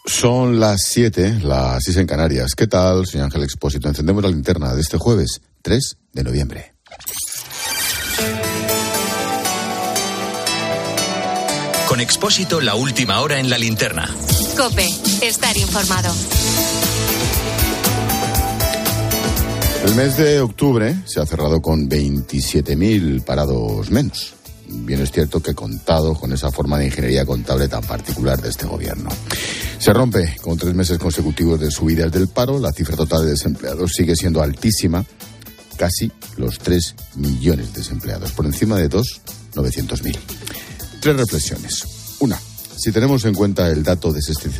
Son las 7, las 6 en Canarias. ¿Qué tal? Soy Ángel Expósito. Encendemos la linterna de este jueves, 3 de noviembre. Con Expósito, la última hora en la linterna. COPE, estar informado. El mes de octubre se ha cerrado con 27.000 parados menos. Bien es cierto que contado con esa forma de ingeniería contable tan particular de este gobierno. Se rompe con 3 meses consecutivos de subidas del paro. La cifra total de desempleados sigue siendo altísima. Casi los 3 millones de desempleados, por encima de 2.900.000. 3 reflexiones. Una, si tenemos en cuenta el dato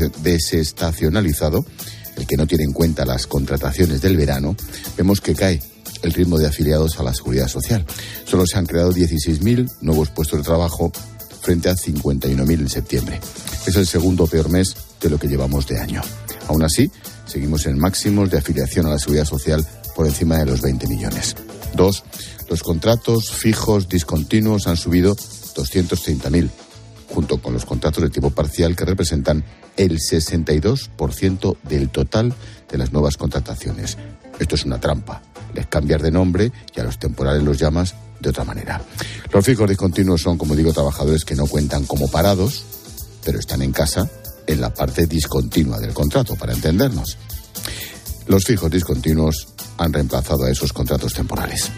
desestacionalizado, el que no tiene en cuenta las contrataciones del verano, vemos que cae el ritmo de afiliados a la Seguridad Social. Solo se han creado 16.000 nuevos puestos de trabajo frente a 51.000 en septiembre. Es el segundo peor mes de lo que llevamos de año. Aún así, seguimos en máximos de afiliación a la Seguridad Social por encima de los 20 millones. 2. Los contratos fijos discontinuos han subido 230.000, junto con los contratos de tiempo parcial que representan el 62% del total de las nuevas contrataciones. Esto es una trampa. Les cambias de nombre y a los temporales los llamas de otra manera. Los fijos discontinuos son, como digo, trabajadores que no cuentan como parados, pero están en casa en la parte discontinua del contrato, para entendernos. Los fijos discontinuos han reemplazado a esos contratos temporales.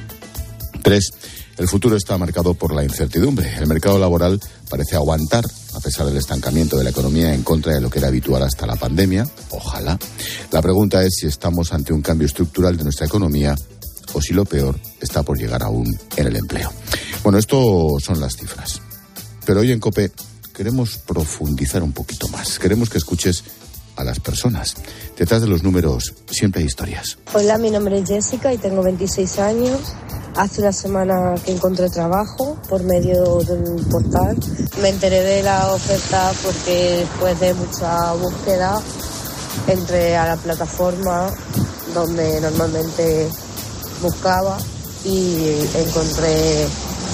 3. El futuro está marcado por la incertidumbre. El mercado laboral parece aguantar, a pesar del estancamiento de la economía, en contra de lo que era habitual hasta la pandemia. Ojalá. La pregunta es si estamos ante un cambio estructural de nuestra economía o si lo peor está por llegar aún en el empleo. Bueno, esto son las cifras. Pero hoy en COPE queremos profundizar un poquito más. Queremos que escuches a las personas. Detrás de los números siempre hay historias. Hola, mi nombre es Jessica y tengo 26 años. Hace una semana que encontré trabajo por medio de un portal. Me enteré de la oferta porque después de mucha búsqueda entré a la plataforma donde normalmente buscaba y encontré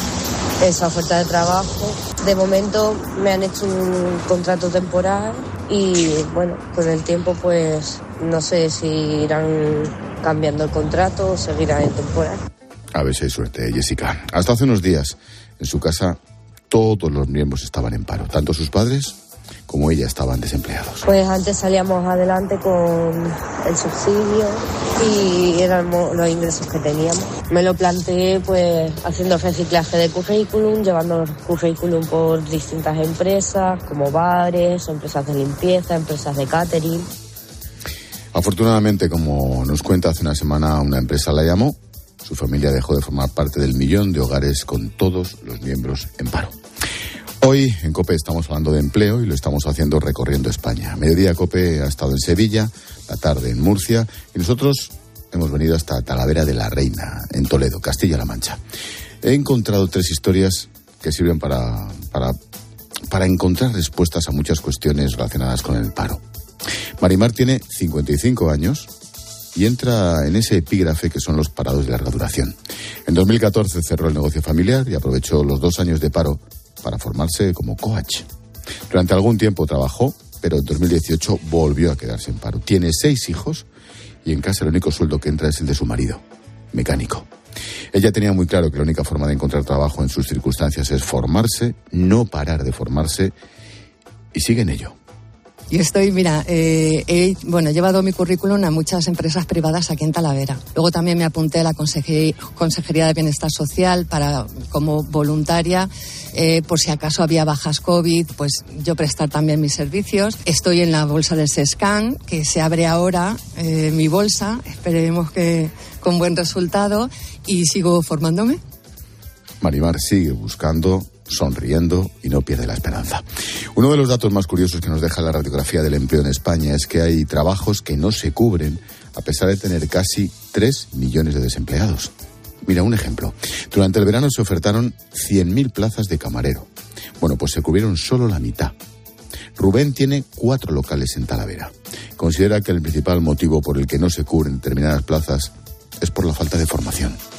esa oferta de trabajo. De momento me han hecho un contrato temporal y bueno, con el tiempo pues no sé si irán cambiando el contrato o seguirán en temporal. A ver si hay suerte, Jessica. Hasta hace unos días, en su casa, todos los miembros estaban en paro. Tanto sus padres como ella estaban desempleados. Pues antes salíamos adelante con el subsidio y eran los ingresos que teníamos. Me lo planteé pues haciendo reciclaje de currículum, llevando los currículum por distintas empresas, como bares, empresas de limpieza, empresas de catering. Afortunadamente, como nos cuenta hace una semana, una empresa la llamó. Su familia dejó de formar parte del millón de hogares con todos los miembros en paro. Hoy en COPE estamos hablando de empleo y lo estamos haciendo recorriendo España. Mediodía COPE ha estado en Sevilla, la tarde en Murcia y nosotros hemos venido hasta Talavera de la Reina, en Toledo, Castilla-La Mancha. He encontrado 3 historias que sirven para encontrar respuestas a muchas cuestiones relacionadas con el paro. Marimar tiene 55 años y entra en ese epígrafe que son los parados de larga duración. En 2014 cerró el negocio familiar y aprovechó los 2 años de paro para formarse como coach. Durante algún tiempo trabajó, pero en 2018 volvió a quedarse en paro. Tiene 6 hijos y en casa el único sueldo que entra es el de su marido, mecánico. Ella tenía muy claro que la única forma de encontrar trabajo en sus circunstancias es formarse, no parar de formarse, y sigue en ello. Yo estoy, he llevado mi currículum a muchas empresas privadas aquí en Talavera. Luego también me apunté a la Consejería de Bienestar Social como voluntaria, por si acaso había bajas COVID, pues yo prestar también mis servicios. Estoy en la bolsa del SESCAN, que se abre ahora mi bolsa, esperemos que con buen resultado, y sigo formándome. Marimar sigue buscando, sonriendo y no pierde la esperanza. Uno de los datos más curiosos que nos deja la radiografía del empleo en España es que hay trabajos que no se cubren a pesar de tener casi 3 millones de desempleados. Mira, un ejemplo. Durante el verano se ofertaron 100.000 plazas de camarero. Bueno, pues se cubrieron solo la mitad. Rubén tiene 4 locales en Talavera. Considera que el principal motivo por el que no se cubren determinadas plazas es por la falta de formación.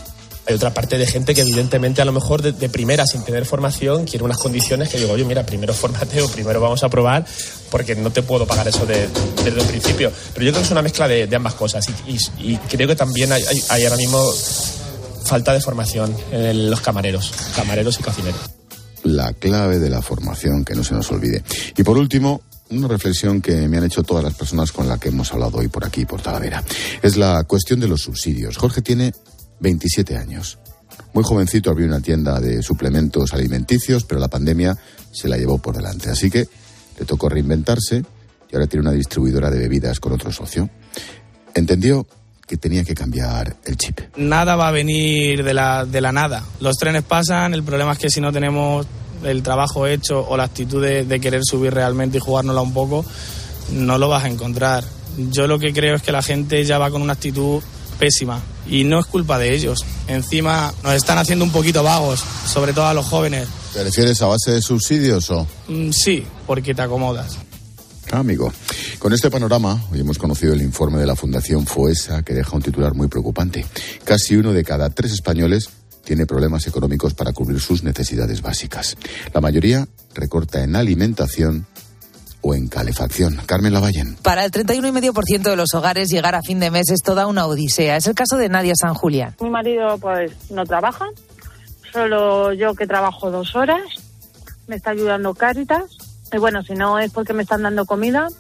Hay otra parte de gente que evidentemente a lo mejor de primera, sin tener formación, quiere unas condiciones que digo, oye, mira, primero fórmate o primero vamos a probar porque no te puedo pagar eso desde el principio. Pero yo creo que es una mezcla de ambas cosas y creo que también hay ahora mismo falta de formación en los camareros y cocineros. La clave de la formación, que no se nos olvide. Y por último, una reflexión que me han hecho todas las personas con las que hemos hablado hoy por aquí, por Talavera. Es la cuestión de los subsidios. Jorge tiene 27 años. Muy jovencito abrió una tienda de suplementos alimenticios, pero la pandemia se la llevó por delante. Así que le tocó reinventarse y ahora tiene una distribuidora de bebidas con otro socio. Entendió que tenía que cambiar el chip. Nada va a venir de la nada. Los trenes pasan, el problema es que si no tenemos el trabajo hecho o la actitud de querer subir realmente y jugárnosla un poco, no lo vas a encontrar. Yo lo que creo es que la gente ya va con una actitud pésima y no es culpa de ellos. Encima nos están haciendo un poquito vagos, sobre todo a los jóvenes. ¿Te refieres a base de subsidios o...? Sí, porque te acomodas. Amigo, con este panorama, hoy hemos conocido el informe de la Fundación Foessa, que deja un titular muy preocupante. Casi 1 de cada 3 españoles tiene problemas económicos para cubrir sus necesidades básicas. La mayoría recorta en alimentación o en calefacción. Carmen Lavallén. Para el 31,5% de los hogares, llegar a fin de mes es toda una odisea. Es el caso de Nadia San Julián. Mi marido pues no trabaja, solo yo que trabajo 2 horas, me está ayudando Cáritas. Y bueno, si no es porque me están dando comida,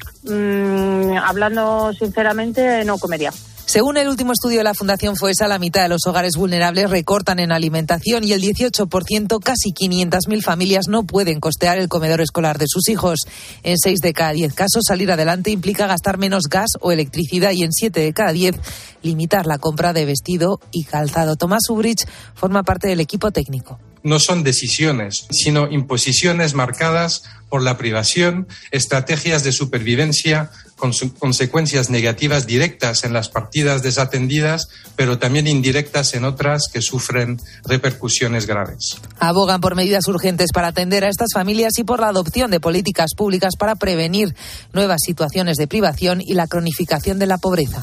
hablando sinceramente, no comería. Según el último estudio de la Fundación Foessa, la mitad de los hogares vulnerables recortan en alimentación y el 18%, casi 500.000 familias, no pueden costear el comedor escolar de sus hijos. En 6 de cada 10 casos, salir adelante implica gastar menos gas o electricidad y en 7 de cada 10, limitar la compra de vestido y calzado. Tomás Ubrich forma parte del equipo técnico. No son decisiones, sino imposiciones marcadas por la privación, estrategias de supervivencia con consecuencias negativas directas en las partidas desatendidas, pero también indirectas en otras que sufren repercusiones graves. Abogan por medidas urgentes para atender a estas familias y por la adopción de políticas públicas para prevenir nuevas situaciones de privación y la cronificación de la pobreza.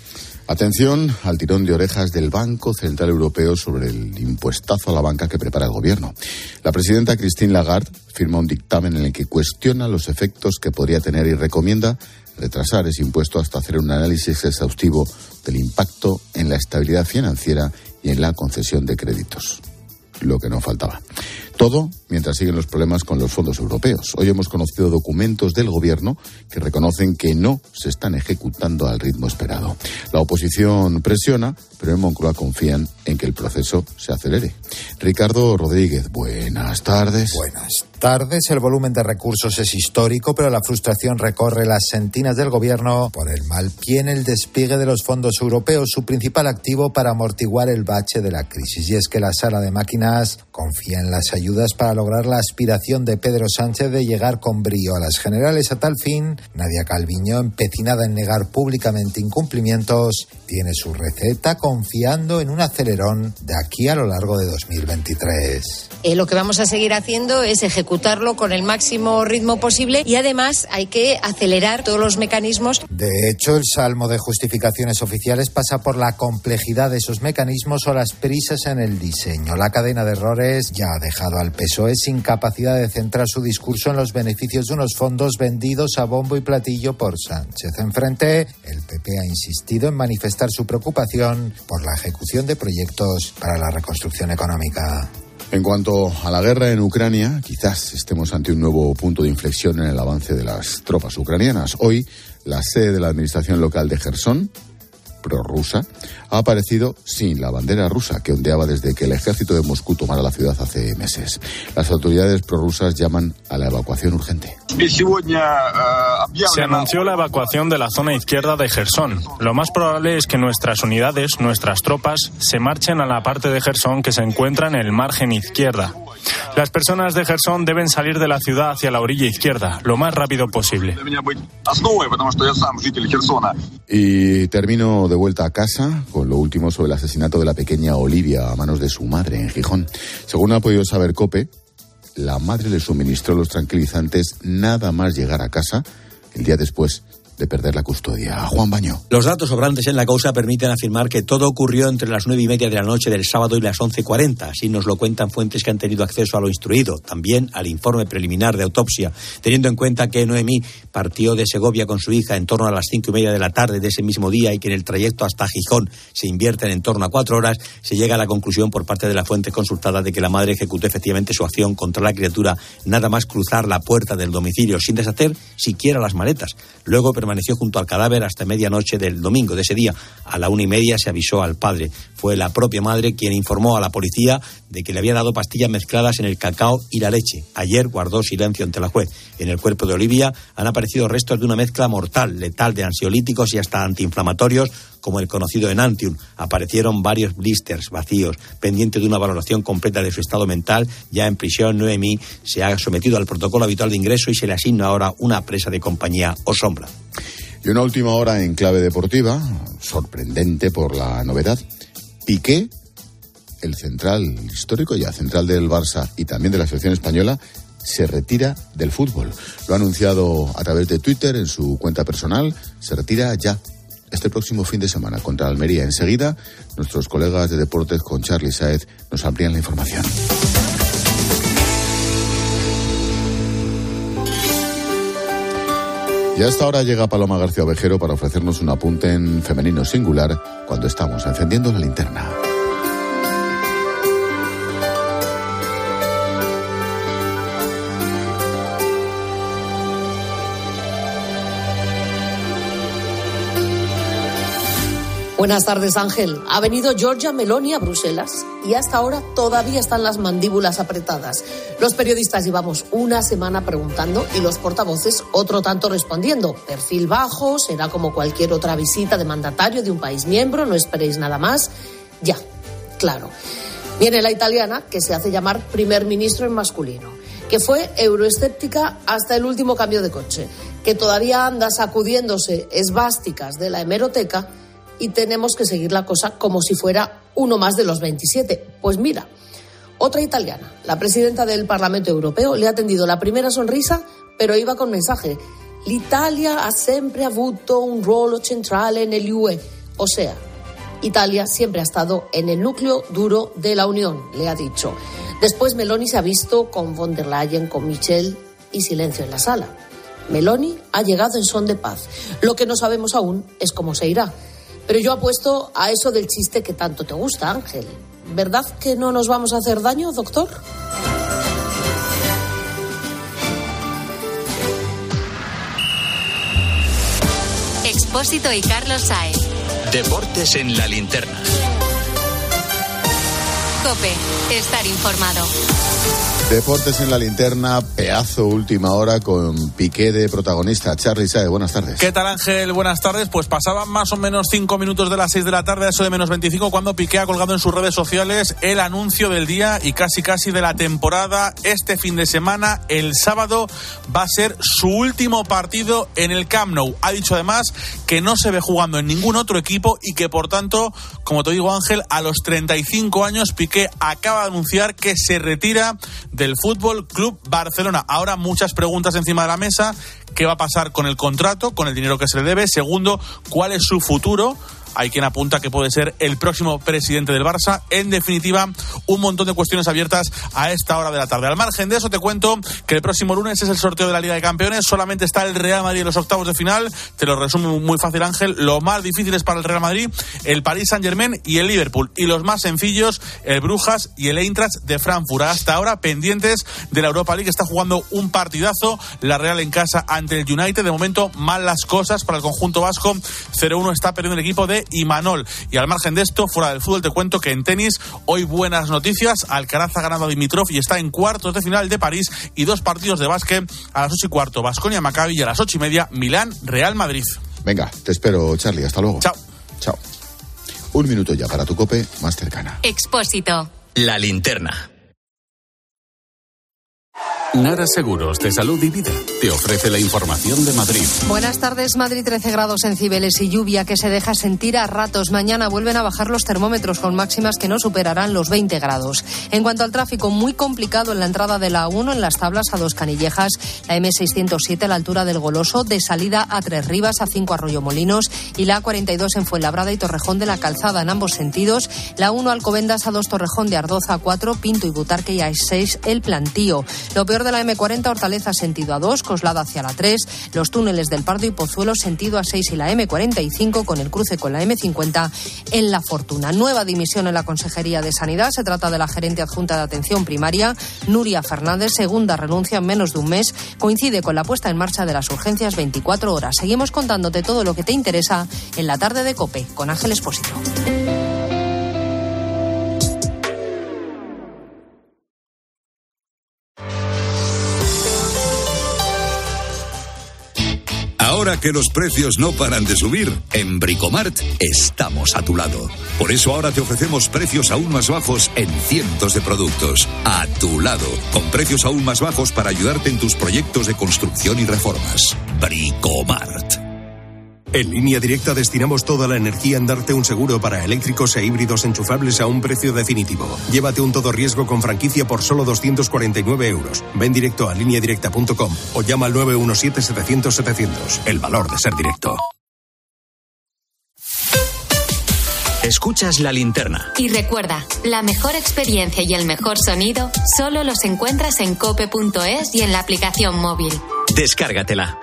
Atención al tirón de orejas del Banco Central Europeo sobre el impuestazo a la banca que prepara el gobierno. La presidenta Christine Lagarde firma un dictamen en el que cuestiona los efectos que podría tener y recomienda retrasar ese impuesto hasta hacer un análisis exhaustivo del impacto en la estabilidad financiera y en la concesión de créditos. Lo que no faltaba. Todo mientras siguen los problemas con los fondos europeos. Hoy hemos conocido documentos del gobierno que reconocen que no se están ejecutando al ritmo esperado. La oposición presiona, pero en Moncloa confían en que el proceso se acelere. Ricardo Rodríguez, buenas tardes. Buenas tardes. El volumen de recursos es histórico, pero la frustración recorre las sentinas del gobierno por el mal pie en el despliegue de los fondos europeos, su principal activo para amortiguar el bache de la crisis. Y es que la sala de máquinas confía en las ayudas para lograr la aspiración de Pedro Sánchez de llegar con brío a las generales. A tal fin, Nadia Calviño, empecinada en negar públicamente incumplimientos, tiene su receta confiando en un acelerón de aquí a lo largo de 2023. Lo que vamos a seguir haciendo es ejecutarlo con el máximo ritmo posible y además hay que acelerar todos los mecanismos. De hecho, el salmo de justificaciones oficiales pasa por la complejidad de esos mecanismos o las prisas en el diseño. La cadena de errores ya ha dejado al PSOE sin capacidad de centrar su discurso en los beneficios de unos fondos vendidos a bombo y platillo por Sánchez. Enfrente, el PP ha insistido en manifestar su preocupación por la ejecución de proyectos para la reconstrucción económica. En cuanto a la guerra en Ucrania, quizás estemos ante un nuevo punto de inflexión en el avance de las tropas ucranianas. Hoy, la sede de la administración local de Jersón, prorrusa, ha aparecido sin la bandera rusa que ondeaba desde que el ejército de Moscú tomara la ciudad hace meses. Las autoridades prorrusas llaman a la evacuación urgente. Se anunció la evacuación de la zona izquierda de Jersón. Lo más probable es que nuestras unidades, nuestras tropas, se marchen a la parte de Jersón que se encuentra en el margen izquierda. Las personas de Jersón deben salir de la ciudad hacia la orilla izquierda, lo más rápido posible. Y termino de vuelta a casa con lo último sobre el asesinato de la pequeña Olivia a manos de su madre en Gijón. Según ha podido saber COPE, la madre le suministró los tranquilizantes nada más llegar a casa el día después de perder la custodia. Juan Baño. Los datos sobrantes en la causa permiten afirmar que todo ocurrió entre las 9:30 de la noche del sábado y las 11:40. Así nos lo cuentan fuentes que han tenido acceso a lo instruido, también al informe preliminar de autopsia, teniendo en cuenta que Noemí partió de Segovia con su hija en torno a las 5:30 de la tarde de ese mismo día y que en el trayecto hasta Gijón se invierten en torno a 4 horas, se llega a la conclusión por parte de la fuente consultada de que la madre ejecutó efectivamente su acción contra la criatura nada más cruzar la puerta del domicilio sin deshacer siquiera las maletas. Luego permaneció junto al cadáver hasta medianoche del domingo de ese día. A la 1:30 se avisó al padre. Fue la propia madre quien informó a la policía de que le había dado pastillas mezcladas en el cacao y la leche. Ayer guardó silencio ante la juez. En el cuerpo de Olivia han aparecido restos de una mezcla mortal, letal de ansiolíticos y hasta antiinflamatorios, como el conocido Enantium. Aparecieron varios blisters vacíos. Pendiente de una valoración completa de su estado mental, ya en prisión, Noemí se ha sometido al protocolo habitual de ingreso y se le asigna ahora una presa de compañía o sombra. Y una última hora en clave deportiva, sorprendente por la novedad. Piqué, el central histórico ya, central del Barça y también de la selección española, se retira del fútbol. Lo ha anunciado a través de Twitter en su cuenta personal. Se retira ya, este próximo fin de semana, contra Almería. Enseguida, nuestros colegas de deportes con Charly Sáez nos amplían la información. Y hasta ahora llega Paloma García Ovejero para ofrecernos un apunte en femenino singular cuando estamos encendiendo la linterna. Buenas tardes, Ángel. Ha venido Giorgia Meloni a Bruselas y hasta ahora todavía están las mandíbulas apretadas. Los periodistas llevamos una semana preguntando y los portavoces otro tanto respondiendo. Perfil bajo, será como cualquier otra visita de mandatario de un país miembro, no esperéis nada más. Ya, claro. Viene la italiana, que se hace llamar primer ministro en masculino, que fue euroescéptica hasta el último cambio de coche, que todavía anda sacudiéndose esvásticas de la hemeroteca. Y tenemos que seguir la cosa como si fuera uno más de los 27. Pues mira, otra italiana, la presidenta del Parlamento Europeo, le ha tendido la primera sonrisa, pero iba con mensaje. L'Italia ha sempre avuto un ruolo centrale nel UE. O sea, Italia siempre ha estado en el núcleo duro de la Unión, le ha dicho. Después Meloni se ha visto con von der Leyen, con Michel y silencio en la sala. Meloni ha llegado en son de paz. Lo que no sabemos aún es cómo se irá. Pero yo apuesto a eso del chiste que tanto te gusta, Ángel. ¿Verdad que no nos vamos a hacer daño, doctor? Expósito y Carlos Sáez. Deportes en la linterna. COPE. Estar informado. Deportes en la linterna, pedazo última hora con Piqué de protagonista. Charly Sáez, buenas tardes. ¿Qué tal, Ángel? Buenas tardes. Pues pasaban más o menos 5 minutos de las 6 de la tarde, a eso de menos 25, cuando Piqué ha colgado en sus redes sociales el anuncio del día y casi de la temporada. Este fin de semana, el sábado, va a ser su último partido en el Camp Nou. Ha dicho además que no se ve jugando en ningún otro equipo y que, por tanto, como te digo, Ángel, a los 35 años, Piqué acaba de anunciar que se retira del Fútbol Club Barcelona. Ahora muchas preguntas encima de la mesa. ¿Qué va a pasar con el contrato, con el dinero que se le debe? Segundo, ¿cuál es su futuro? Hay quien apunta que puede ser el próximo presidente del Barça. En definitiva, un montón de cuestiones abiertas a esta hora de la tarde. Al margen de eso, te cuento que el próximo lunes es el sorteo de la Liga de Campeones. Solamente está el Real Madrid en los octavos de final. Te lo resumo muy fácil, Ángel. Lo más difícil es para el Real Madrid, el Paris Saint-Germain y el Liverpool. Y los más sencillos, el Brujas y el Eintracht de Frankfurt. Hasta ahora, pendientes de la Europa League. Está jugando un partidazo la Real en casa ante el United. De momento, mal las cosas para el conjunto vasco. 0-1 está perdiendo el equipo de Imanol. Y al margen de esto, fuera del fútbol, te cuento que en tenis hoy buenas noticias. Alcaraz ha ganado a Dimitrov y está en cuartos de final de París, y 2 partidos de básquet a las 8:15 Baskonia Maccabi y a las 8:30 Milán Real Madrid. Venga, te espero, Charly, hasta luego. Chao. Chao. 1 minuto ya para tu COPE más cercana. Expósito. La linterna. Nara Seguros de Salud y Vida te ofrece la información de Madrid. Buenas tardes. Madrid, 13 grados en Cibeles y lluvia que se deja sentir a ratos. Mañana vuelven a bajar los termómetros con máximas que no superarán los 20 grados. En cuanto al tráfico, muy complicado en la entrada de la A1 en las Tablas a 2 Canillejas, la M607 a la altura del Goloso, de salida a 3 Rivas, a 5 Arroyomolinos y la A42 en Fuenlabrada y Torrejón de la Calzada en ambos sentidos, la 1 Alcobendas a 2 Torrejón de Ardoza a 4, Pinto y Butarque y a 6 El Plantío. Lo peor de la M40 Hortaleza sentido a 2, Coslada hacia la 3, los túneles del Pardo y Pozuelo sentido a 6 y la M45 con el cruce con la M50 en La Fortuna. Nueva dimisión en la Consejería de Sanidad. Se trata de la gerente adjunta de Atención Primaria, Nuria Fernández. Segunda renuncia en menos de un mes. Coincide con la puesta en marcha de las urgencias 24 horas. Seguimos contándote todo lo que te interesa en la tarde de COPE con Ángel Expósito. Ahora que los precios no paran de subir, en Bricomart estamos a tu lado. Por eso ahora te ofrecemos precios aún más bajos en cientos de productos. A tu lado, con precios aún más bajos para ayudarte en tus proyectos de construcción y reformas. Bricomart. En Línea Directa destinamos toda la energía en darte un seguro para eléctricos e híbridos enchufables a un precio definitivo. Llévate un todo riesgo con franquicia por solo 249 euros. Ven directo a lineadirecta.com o llama al 917-700-700. El valor de ser directo. Escuchas La Linterna. Y recuerda, la mejor experiencia y el mejor sonido solo los encuentras en cope.es y en la aplicación móvil. Descárgatela.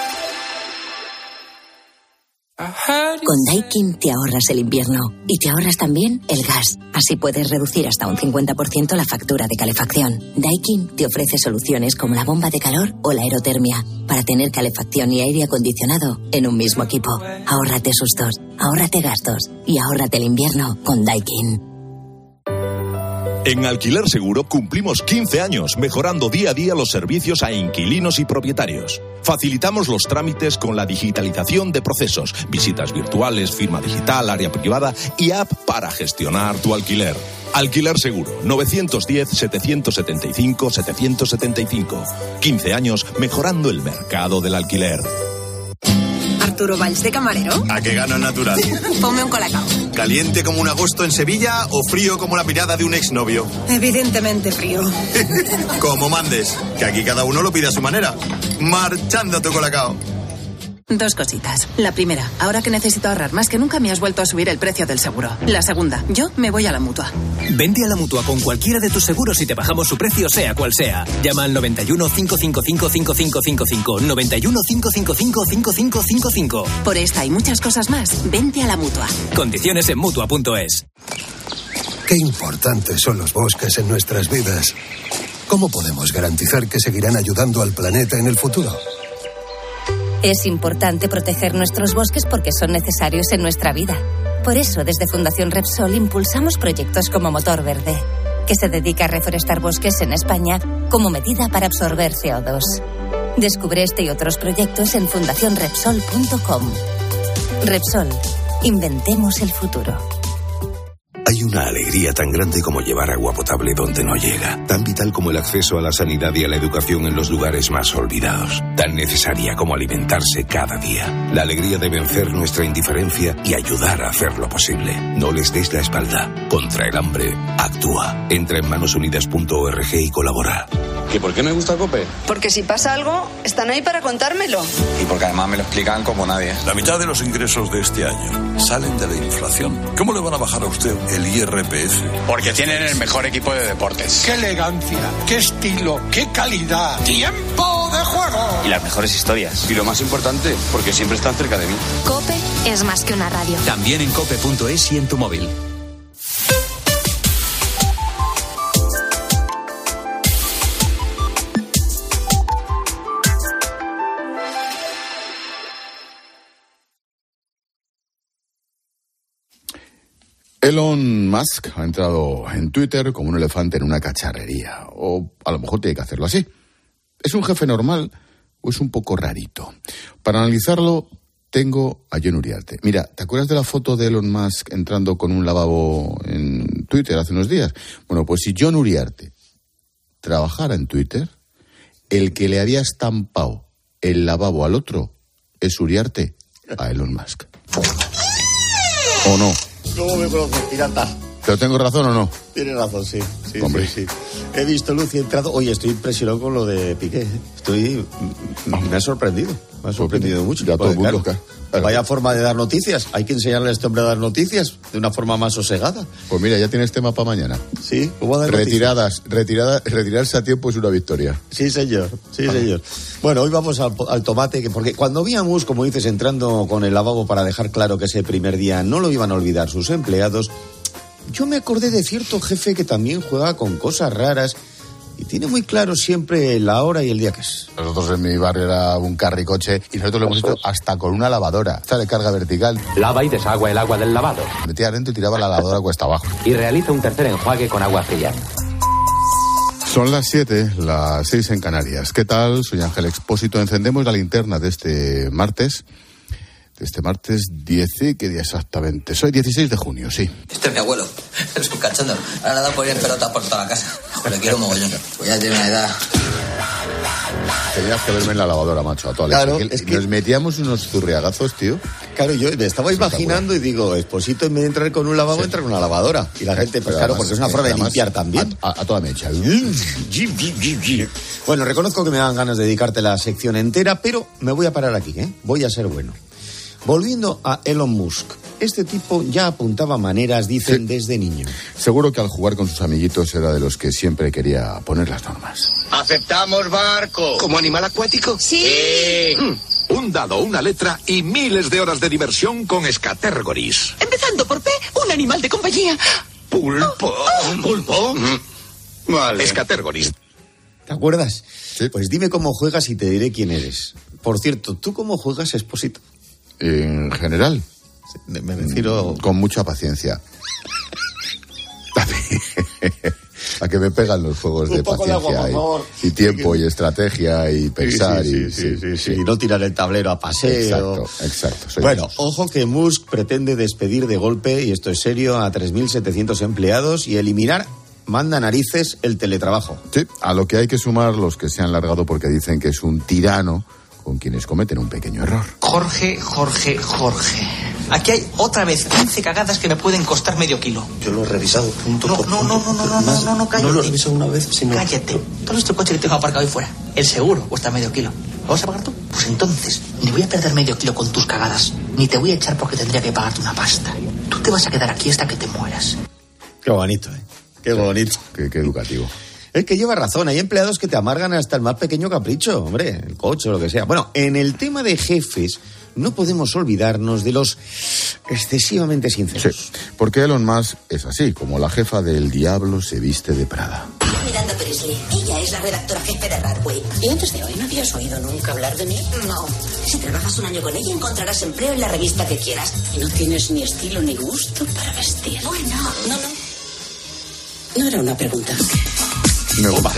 Con Daikin te ahorras el invierno y te ahorras también el gas. Así puedes reducir hasta un 50% la factura de calefacción. Daikin te ofrece soluciones como la bomba de calor o la aerotermia para tener calefacción y aire acondicionado en un mismo equipo. Ahórrate sustos, ahórrate gastos y ahórrate el invierno con Daikin. En Alquiler Seguro cumplimos 15 años mejorando día a día los servicios a inquilinos y propietarios. Facilitamos los trámites con la digitalización de procesos, visitas virtuales, firma digital, área privada y app para gestionar tu alquiler. Alquiler Seguro, 910-775-775. 15 años mejorando el mercado del alquiler. Arturo Valls de camarero. ¿A qué gana natural? Ponme un colacao. ¿Caliente como un agosto en Sevilla o frío como la mirada de un exnovio? Evidentemente frío. Como mandes, que aquí cada uno lo pide a su manera. Marchando tu colacao. Dos cositas. La primera, ahora que necesito ahorrar más que nunca me has vuelto a subir el precio del seguro. La segunda, yo me voy a la Mutua. Vente a la Mutua con cualquiera de tus seguros y te bajamos su precio sea cual sea. Llama al 91 555 5555. 91 555 5555. Por esta y muchas cosas más, vente a la Mutua. Condiciones en Mutua.es. Qué importantes son los bosques en nuestras vidas. ¿Cómo podemos garantizar que seguirán ayudando al planeta en el futuro? Es importante proteger nuestros bosques porque son necesarios en nuestra vida. Por eso, desde Fundación Repsol impulsamos proyectos como Motor Verde, que se dedica a reforestar bosques en España como medida para absorber CO2. Descubre este y otros proyectos en fundacionrepsol.com. Repsol, inventemos el futuro. Hay una alegría tan grande como llevar agua potable donde no llega, tan vital como el acceso a la sanidad y a la educación en los lugares más olvidados, tan necesaria como alimentarse cada día. La alegría de vencer nuestra indiferencia y ayudar a hacerlo posible. No les des la espalda. Contra el hambre, actúa. Entra en manosunidas.org y colabora. ¿Y por qué me gusta COPE? Porque si pasa algo, están ahí para contármelo. Y porque además me lo explican como nadie. La mitad de los ingresos de este año salen de la inflación. ¿Cómo le van a bajar a usted el IRPF? Porque tienen el mejor equipo de deportes. ¡Qué elegancia! ¡Qué estilo! ¡Qué calidad! ¡Tiempo de juego! Y las mejores historias. Y lo más importante, porque siempre están cerca de mí. COPE es más que una radio. También en cope.es y en tu móvil. Elon Musk ha entrado en Twitter como un elefante en una cacharrería. O a lo mejor tiene que hacerlo así. ¿Es un jefe normal o es un poco rarito? Para analizarlo, tengo a Jon Uriarte. Mira, ¿te acuerdas de la foto de Elon Musk entrando con un lavabo en Twitter hace unos días? Bueno, pues si Jon Uriarte trabajara en Twitter, el que le había estampado el lavabo al otro es Uriarte a Elon Musk. ¿O no? ¿Cómo me conoces, pirata? ¿Pero tengo razón o no? Tienes razón, sí. Hombre. Sí. He visto luz y he entrado. Oye, estoy impresionado con lo de Piqué. Me ha sorprendido. Me ha sorprendido mucho. Ya todo el mundo. Claro, vaya forma de dar noticias. Hay que enseñarle a este hombre a dar noticias de una forma más sosegada. Pues mira, ya tienes tema para mañana. Sí, ¿cómo dar retirarse a tiempo es una victoria. Sí, señor. Bueno, hoy vamos al tomate, porque cuando vi a Musk, como dices, entrando con el lavabo para dejar claro que ese primer día no lo iban a olvidar sus empleados, yo me acordé de cierto jefe que también juega con cosas raras y tiene muy claro siempre la hora y el día que es. Nosotros en mi barrio era un carricoche y nosotros lo hemos hecho hasta con una lavadora. Esta de carga vertical. Lava y desagua el agua del lavado. Metía adentro y tiraba la lavadora cuesta abajo. Y realiza un tercer enjuague con agua fría. Son las 7, las 6 en Canarias. ¿Qué tal? Soy Ángel Expósito. Encendemos la linterna de este martes. Este martes 10, ¿qué día exactamente? Soy 16 de junio, sí. Este es mi abuelo, es un cachondo. Ahora le ha dado por ir en pelotas por toda la casa. Pero quiero un mogollón. Pues ya tiene una edad. Tenías que verme en la lavadora, macho, a toda claro, leche. Es que nos metíamos unos zurriagazos, tío. Claro, yo me estaba imaginando y digo, Expósito en vez de entrar con un lavabo, entra con una lavadora. Y la gente, pues claro, porque es una forma de limpiar también. A toda mecha. Bueno, reconozco que me dan ganas de dedicarte la sección entera, pero me voy a parar aquí, ¿eh? Voy a ser bueno. Volviendo a Elon Musk, este tipo ya apuntaba maneras, dicen, desde niño. Seguro que al jugar con sus amiguitos era de los que siempre quería poner las normas. ¿Aceptamos barco? ¿Como animal acuático? Sí. Un dado, una letra y miles de horas de diversión con Escatérgoris. Empezando por P, un animal de compañía. ¿Pulpo? ¿Pulpo? Vale. Escatérgoris. ¿Te acuerdas? Sí. Pues dime cómo juegas y te diré quién eres. Por cierto, ¿tú cómo juegas, Expósito? En general. Me refiero... Con mucha paciencia. A que me pegan los juegos de paciencia y tiempo y estrategia y pensar y no tirar el tablero a paseo. Exacto. Bueno, ojo que Musk pretende despedir de golpe, y esto es serio, a 3.700 empleados y eliminar, manda narices, el teletrabajo. Sí, a lo que hay que sumar los que se han largado porque dicen que es un tirano con quienes cometen un pequeño error. Jorge. Aquí hay otra vez 15 cagadas que me pueden costar medio kilo. Yo lo he revisado punto por punto. No, cállate. No lo he revisado una vez, sino... Cállate. Todo este coche que tengo aparcado ahí fuera, el seguro cuesta medio kilo. ¿Lo vas a pagar tú? Pues entonces, ni voy a perder medio kilo con tus cagadas, ni te voy a echar porque tendría que pagarte una pasta. Tú te vas a quedar aquí hasta que te mueras. Qué bonito, ¿eh? Qué bonito. Qué educativo. Es que lleva razón, hay empleados que te amargan hasta el más pequeño capricho, hombre, el coche o lo que sea. Bueno, en el tema de jefes, no podemos olvidarnos de los excesivamente sinceros. Sí, porque Elon Musk es así, como la jefa del diablo se viste de Prada. Miranda Priestley, ella es la redactora jefe de Radway. ¿Y antes de hoy no habías oído nunca hablar de mí? No. Si trabajas un año con ella encontrarás empleo en la revista que quieras. No tienes ni estilo ni gusto para vestir. Bueno, no era una pregunta. Me gusta.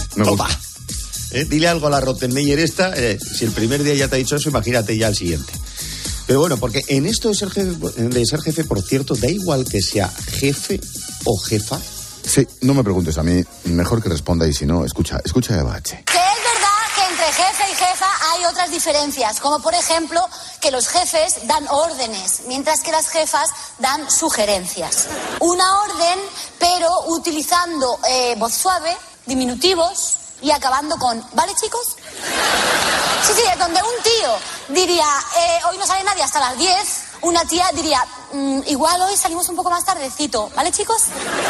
Dile algo a la Rottenmeier esta, si el primer día ya te ha dicho eso, imagínate ya el siguiente. Pero bueno, porque en esto de ser jefe, por cierto, da igual que sea jefe o jefa. Sí, no me preguntes a mí, mejor que responda y si no, escucha a Eva H. Que es verdad que entre jefe y jefa hay otras diferencias, como por ejemplo que los jefes dan órdenes, mientras que las jefas dan sugerencias. Una orden, pero utilizando voz suave, diminutivos y acabando con ¿vale, chicos? Sí, donde un tío diría hoy no sale nadie hasta las 10, una tía diría igual hoy salimos un poco más tardecito, ¿vale, chicos?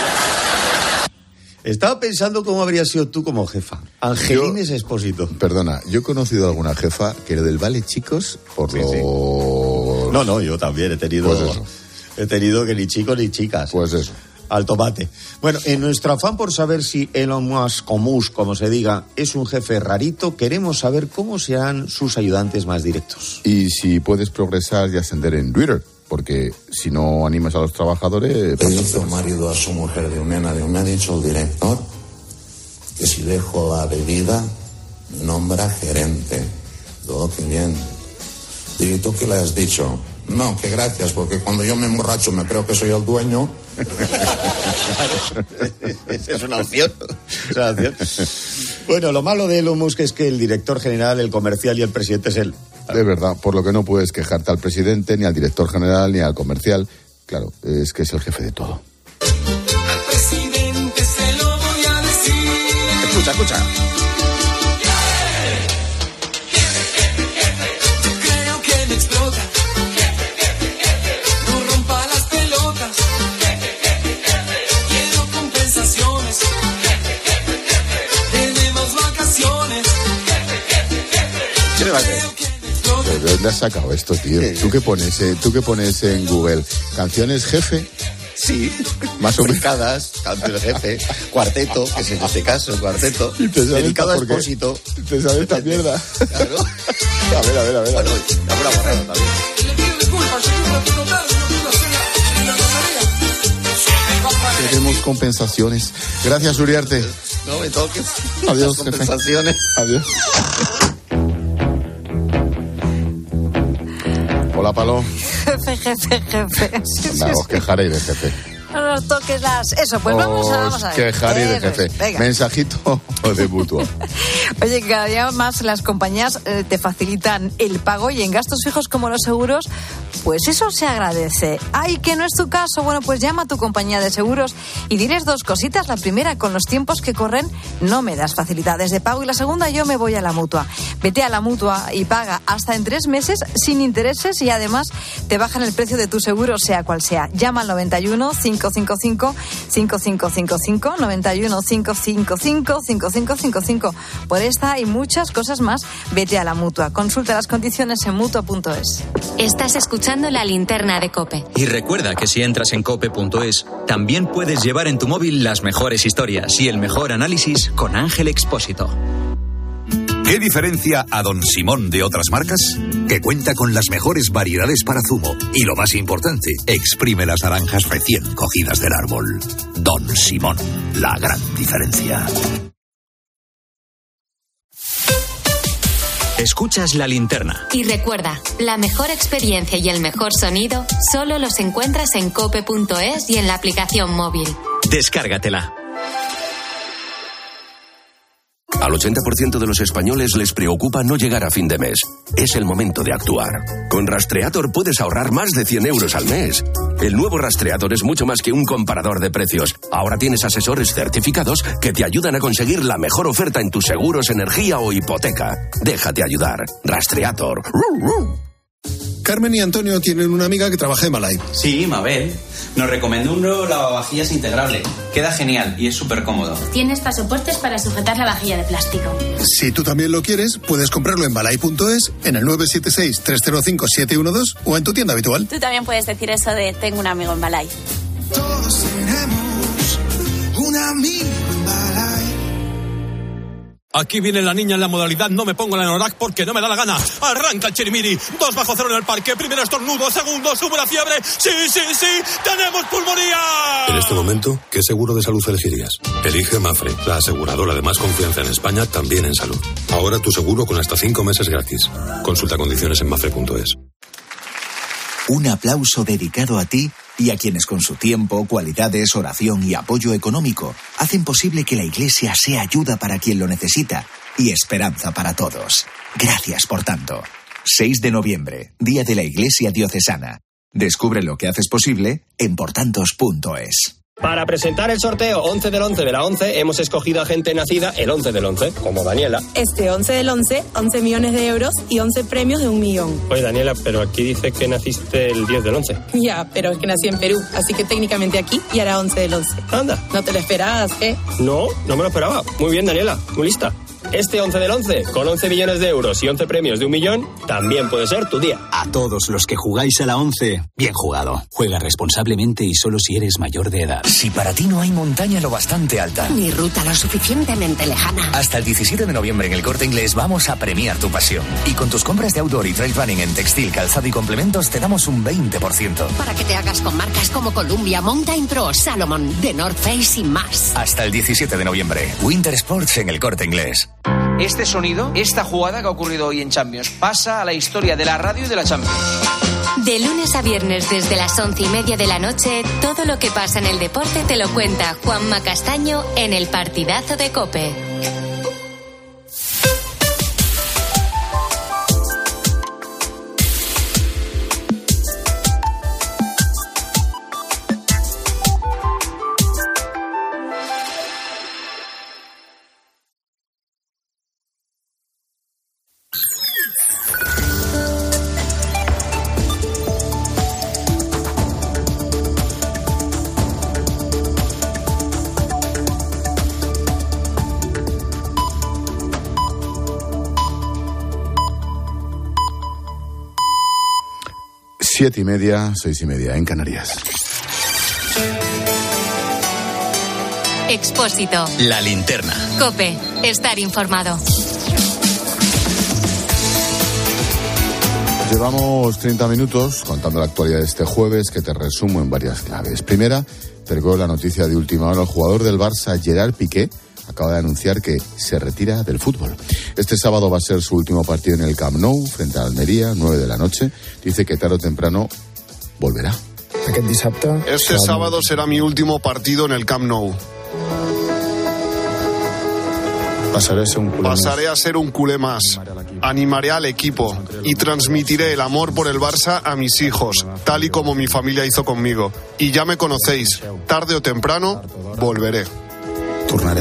Estaba pensando cómo habrías sido tú como jefa. Angelines Expósito. Perdona, yo he conocido a alguna jefa que era del vale, chicos, por lo... Sí. No, yo también he tenido... Pues eso. He tenido que ni chicos ni chicas. Pues eso. Al tomate. Bueno, en nuestro afán por saber si Elon Musk o Musk, como se diga, es un jefe rarito, queremos saber cómo serán sus ayudantes más directos. Y si puedes progresar y ascender en Twitter, porque si no animas a los trabajadores... Le dice un marido a su mujer de me ha dicho el director que si dejo la bebida, nombra gerente. Digo, qué bien. Digo, ¿y tú qué le has dicho? No, que gracias, porque cuando yo me emborracho me creo que soy el dueño. Es una opción. Bueno, lo malo de Elon Musk es que el director general, el comercial y el presidente es él. De verdad, por lo que no puedes quejarte al presidente, ni al director general, ni al comercial. Claro, es que es el jefe de todo. Al presidente se lo voy a decir. Escucha, escucha. Yo creo que me explota. No rompa las pelotas. Quiero compensaciones. Tenemos vacaciones. ¿Qué le va a hacer? ¿De dónde has sacado esto, tío? ¿Tú qué pones en Google? ¿Canciones jefe? Sí. Más o menos. Canciones jefe. Cuarteto, que es en este caso, cuarteto. Y te sabes dedicado a Expósito. Te sabes esta mierda. Claro. A ver. Bueno, la pura borrada también. Le pido disculpas, llegué un ratito tarde, no pude hacer la tontería. Tenemos compensaciones. Gracias, Uriarte. No me toques. Adiós, las compensaciones. Jefe. Adiós. Hola, Palo. Jefe. Os quejaréis de jefe. No nos toques las... Eso, pues vamos a ver. Quejaréis de jefe. Venga. Mensajito de Mutua. Oye, cada día más las compañías te facilitan el pago y en gastos fijos como los seguros, pues eso se agradece. Ay, que no es tu caso. Bueno, pues llama a tu compañía de seguros y diles dos cositas. La primera, con los tiempos que corren no me das facilidades de pago, y la segunda, yo me voy a la Mutua. Vete a la Mutua y paga hasta en 3 meses sin intereses, y además te bajan el precio de tu seguro, sea cual sea. Llama al 91 555 5555, 91 555 5555. Por esta y muchas cosas más, vete a la Mutua. Consulta las condiciones en mutua.es. Estás escuchando La Linterna de COPE. Y recuerda que si entras en cope.es, también puedes llevar en tu móvil las mejores historias y el mejor análisis con Ángel Expósito. ¿Qué diferencia a Don Simón de otras marcas? Que cuenta con las mejores variedades para zumo. Y lo más importante, exprime las naranjas recién cogidas del árbol. Don Simón, la gran diferencia. Escuchas La Linterna. Y recuerda, la mejor experiencia y el mejor sonido solo los encuentras en cope.es y en la aplicación móvil. Descárgatela. Al 80% de los españoles les preocupa no llegar a fin de mes. Es el momento de actuar. Con Rastreator puedes ahorrar más de 100 euros al mes. El nuevo Rastreator es mucho más que un comparador de precios. Ahora tienes asesores certificados que te ayudan a conseguir la mejor oferta en tus seguros, energía o hipoteca. Déjate ayudar. Rastreator. Carmen y Antonio tienen una amiga que trabaja en Malay. Sí, Mabel. Nos recomendó un nuevo lavavajillas integrable. Queda genial y es súper cómodo. Tienes pasoportes para sujetar la vajilla de plástico. Si tú también lo quieres, puedes comprarlo en Malay.es, en el 976-305-712 o en tu tienda habitual. Tú también puedes decir eso de tengo un amigo en Malay. Todos tenemos un amigo en Malay. Aquí viene la niña en la modalidad no me pongo la anorak porque no me da la gana. Arranca el chirimiri. 2-0 en el parque. Primero estornudo. Segundo, sube la fiebre. Sí. ¡Tenemos pulmonía! En este momento, ¿qué seguro de salud elegirías? Elige Mafre, la aseguradora de más confianza en España, también en salud. Ahora tu seguro con hasta 5 meses gratis. Consulta condiciones en mafre.es. Un aplauso dedicado a ti y a quienes con su tiempo, cualidades, oración y apoyo económico hacen posible que la Iglesia sea ayuda para quien lo necesita y esperanza para todos. Gracias por tanto. 6 de noviembre, Día de la Iglesia Diocesana. Descubre lo que haces posible en portantos.es. Para presentar el sorteo 11 del 11 de la 11, hemos escogido a gente nacida el 11 del 11, como Daniela. Este 11 del 11, 11 millones de euros y 11 premios de 1 millón. Oye, Daniela, pero aquí dice que naciste el 10 del 11. Ya, pero es que nací en Perú, así que técnicamente aquí y hará 11 del 11. Anda. ¿No te lo esperabas, No me lo esperaba. Muy bien, Daniela, muy lista. Este 11 del 11, con 11 millones de euros y 11 premios de 1 millón, también puede ser tu día. A todos los que jugáis a la 11, bien jugado. Juega responsablemente y solo si eres mayor de edad. Si para ti no hay montaña lo bastante alta, ni ruta lo suficientemente lejana, hasta el 17 de noviembre en El Corte Inglés vamos a premiar tu pasión. Y con tus compras de outdoor y trail running en textil, calzado y complementos te damos un 20%. Para que te hagas con marcas como Columbia, Mountain Pro, Salomon, The North Face y más. Hasta el 17 de noviembre. Winter Sports en El Corte Inglés. Este sonido, esta jugada que ha ocurrido hoy en Champions, pasa a la historia de la radio y de la Champions. De lunes a viernes desde las 11:30 de la noche, todo lo que pasa en el deporte te lo cuenta Juanma Castaño en El Partidazo de COPE. 7:30, 6:30 en Canarias. Expósito. La linterna. COPE. Estar informado. Llevamos 30 minutos contando la actualidad de este jueves, que te resumo en varias claves. Primera, perdió la noticia de última hora. El jugador del Barça, Gerard Piqué, acaba de anunciar que se retira del fútbol. Este sábado va a ser su último partido en el Camp Nou, frente a Almería, 9 de la noche. Dice que tarde o temprano volverá. Este sábado será mi último partido en el Camp Nou. Pasaré a ser un culé más. Animaré al equipo y transmitiré el amor por el Barça a mis hijos, tal y como mi familia hizo conmigo. Y ya me conocéis, tarde o temprano volveré. Turnaré.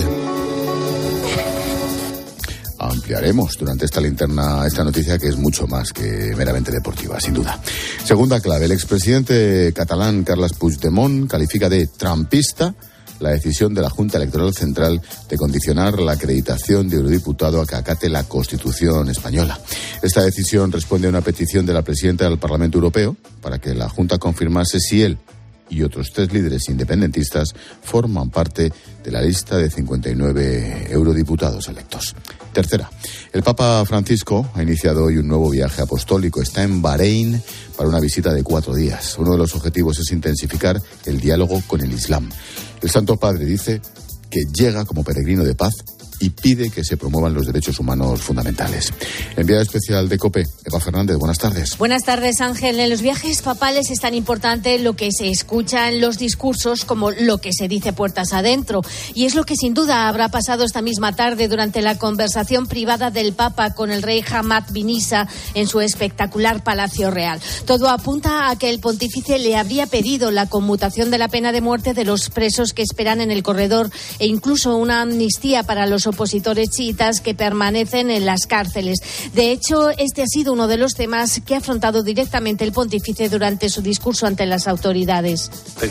Ampliaremos durante esta linterna esta noticia, que es mucho más que meramente deportiva, sin duda. Segunda clave, el expresidente catalán Carles Puigdemont califica de trumpista la decisión de la Junta Electoral Central de condicionar la acreditación de eurodiputado a que acate la Constitución española. Esta decisión responde a una petición de la presidenta del Parlamento Europeo para que la Junta confirmase si él y otros 3 líderes independentistas forman parte de la lista de 59 eurodiputados electos. Tercera, el Papa Francisco ha iniciado hoy un nuevo viaje apostólico. Está en Bahrein para una visita de 4 días. Uno de los objetivos es intensificar el diálogo con el Islam. El Santo Padre dice que llega como peregrino de paz y pide que se promuevan los derechos humanos fundamentales. Enviada especial de COPE, Eva Fernández, buenas tardes. Buenas tardes, Ángel. En los viajes papales es tan importante lo que se escucha en los discursos como lo que se dice puertas adentro. Y es lo que sin duda habrá pasado esta misma tarde durante la conversación privada del Papa con el rey Hamad bin Isa en su espectacular Palacio Real. Todo apunta a que el pontífice le habría pedido la conmutación de la pena de muerte de los presos que esperan en el corredor e incluso una amnistía para los opositores chiitas que permanecen en las cárceles. De hecho, este ha sido uno de los temas que ha afrontado directamente el pontífice durante su discurso ante las autoridades. Para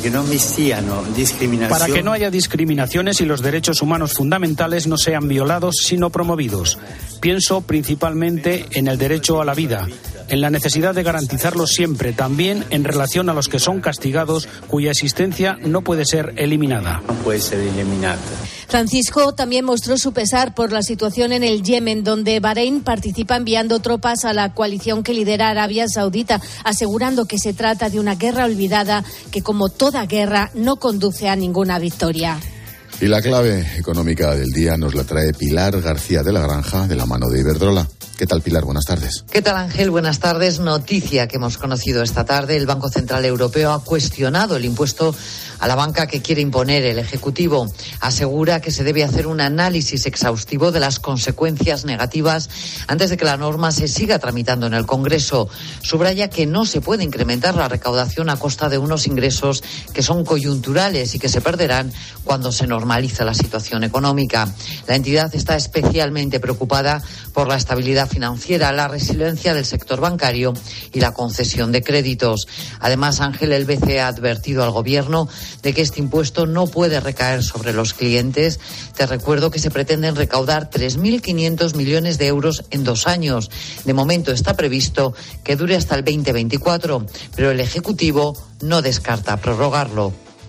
que no haya discriminaciones y los derechos humanos fundamentales no sean violados, sino promovidos. Pienso principalmente en el derecho a la vida, en la necesidad de garantizarlo siempre, también en relación a los que son castigados, cuya existencia no puede ser eliminada. No puede ser eliminada. Francisco también mostró su pesar por la situación en el Yemen, donde Bahrein participa enviando tropas a la coalición que lidera Arabia Saudita, asegurando que se trata de una guerra olvidada que, como toda guerra, no conduce a ninguna victoria. Y la clave económica del día nos la trae Pilar García de la Granja, de la mano de Iberdrola. ¿Qué tal, Pilar? Buenas tardes. ¿Qué tal, Ángel? Buenas tardes. Noticia que hemos conocido esta tarde. El Banco Central Europeo ha cuestionado el impuesto a la banca que quiere imponer el Ejecutivo. Asegura que se debe hacer un análisis exhaustivo de las consecuencias negativas antes de que la norma se siga tramitando en el Congreso. Subraya que no se puede incrementar la recaudación a costa de unos ingresos que son coyunturales y que se perderán cuando se normalice la situación económica. La entidad está especialmente preocupada por la estabilidad financiera, la resiliencia del sector bancario y la concesión de créditos. Además, Ángel, el BCE ha advertido al Gobierno de que este impuesto no puede recaer sobre los clientes. Te recuerdo que se pretenden recaudar 3.500 millones de euros en 2 años. De momento está previsto que dure hasta el 2024, pero el Ejecutivo no descarta prorrogarlo.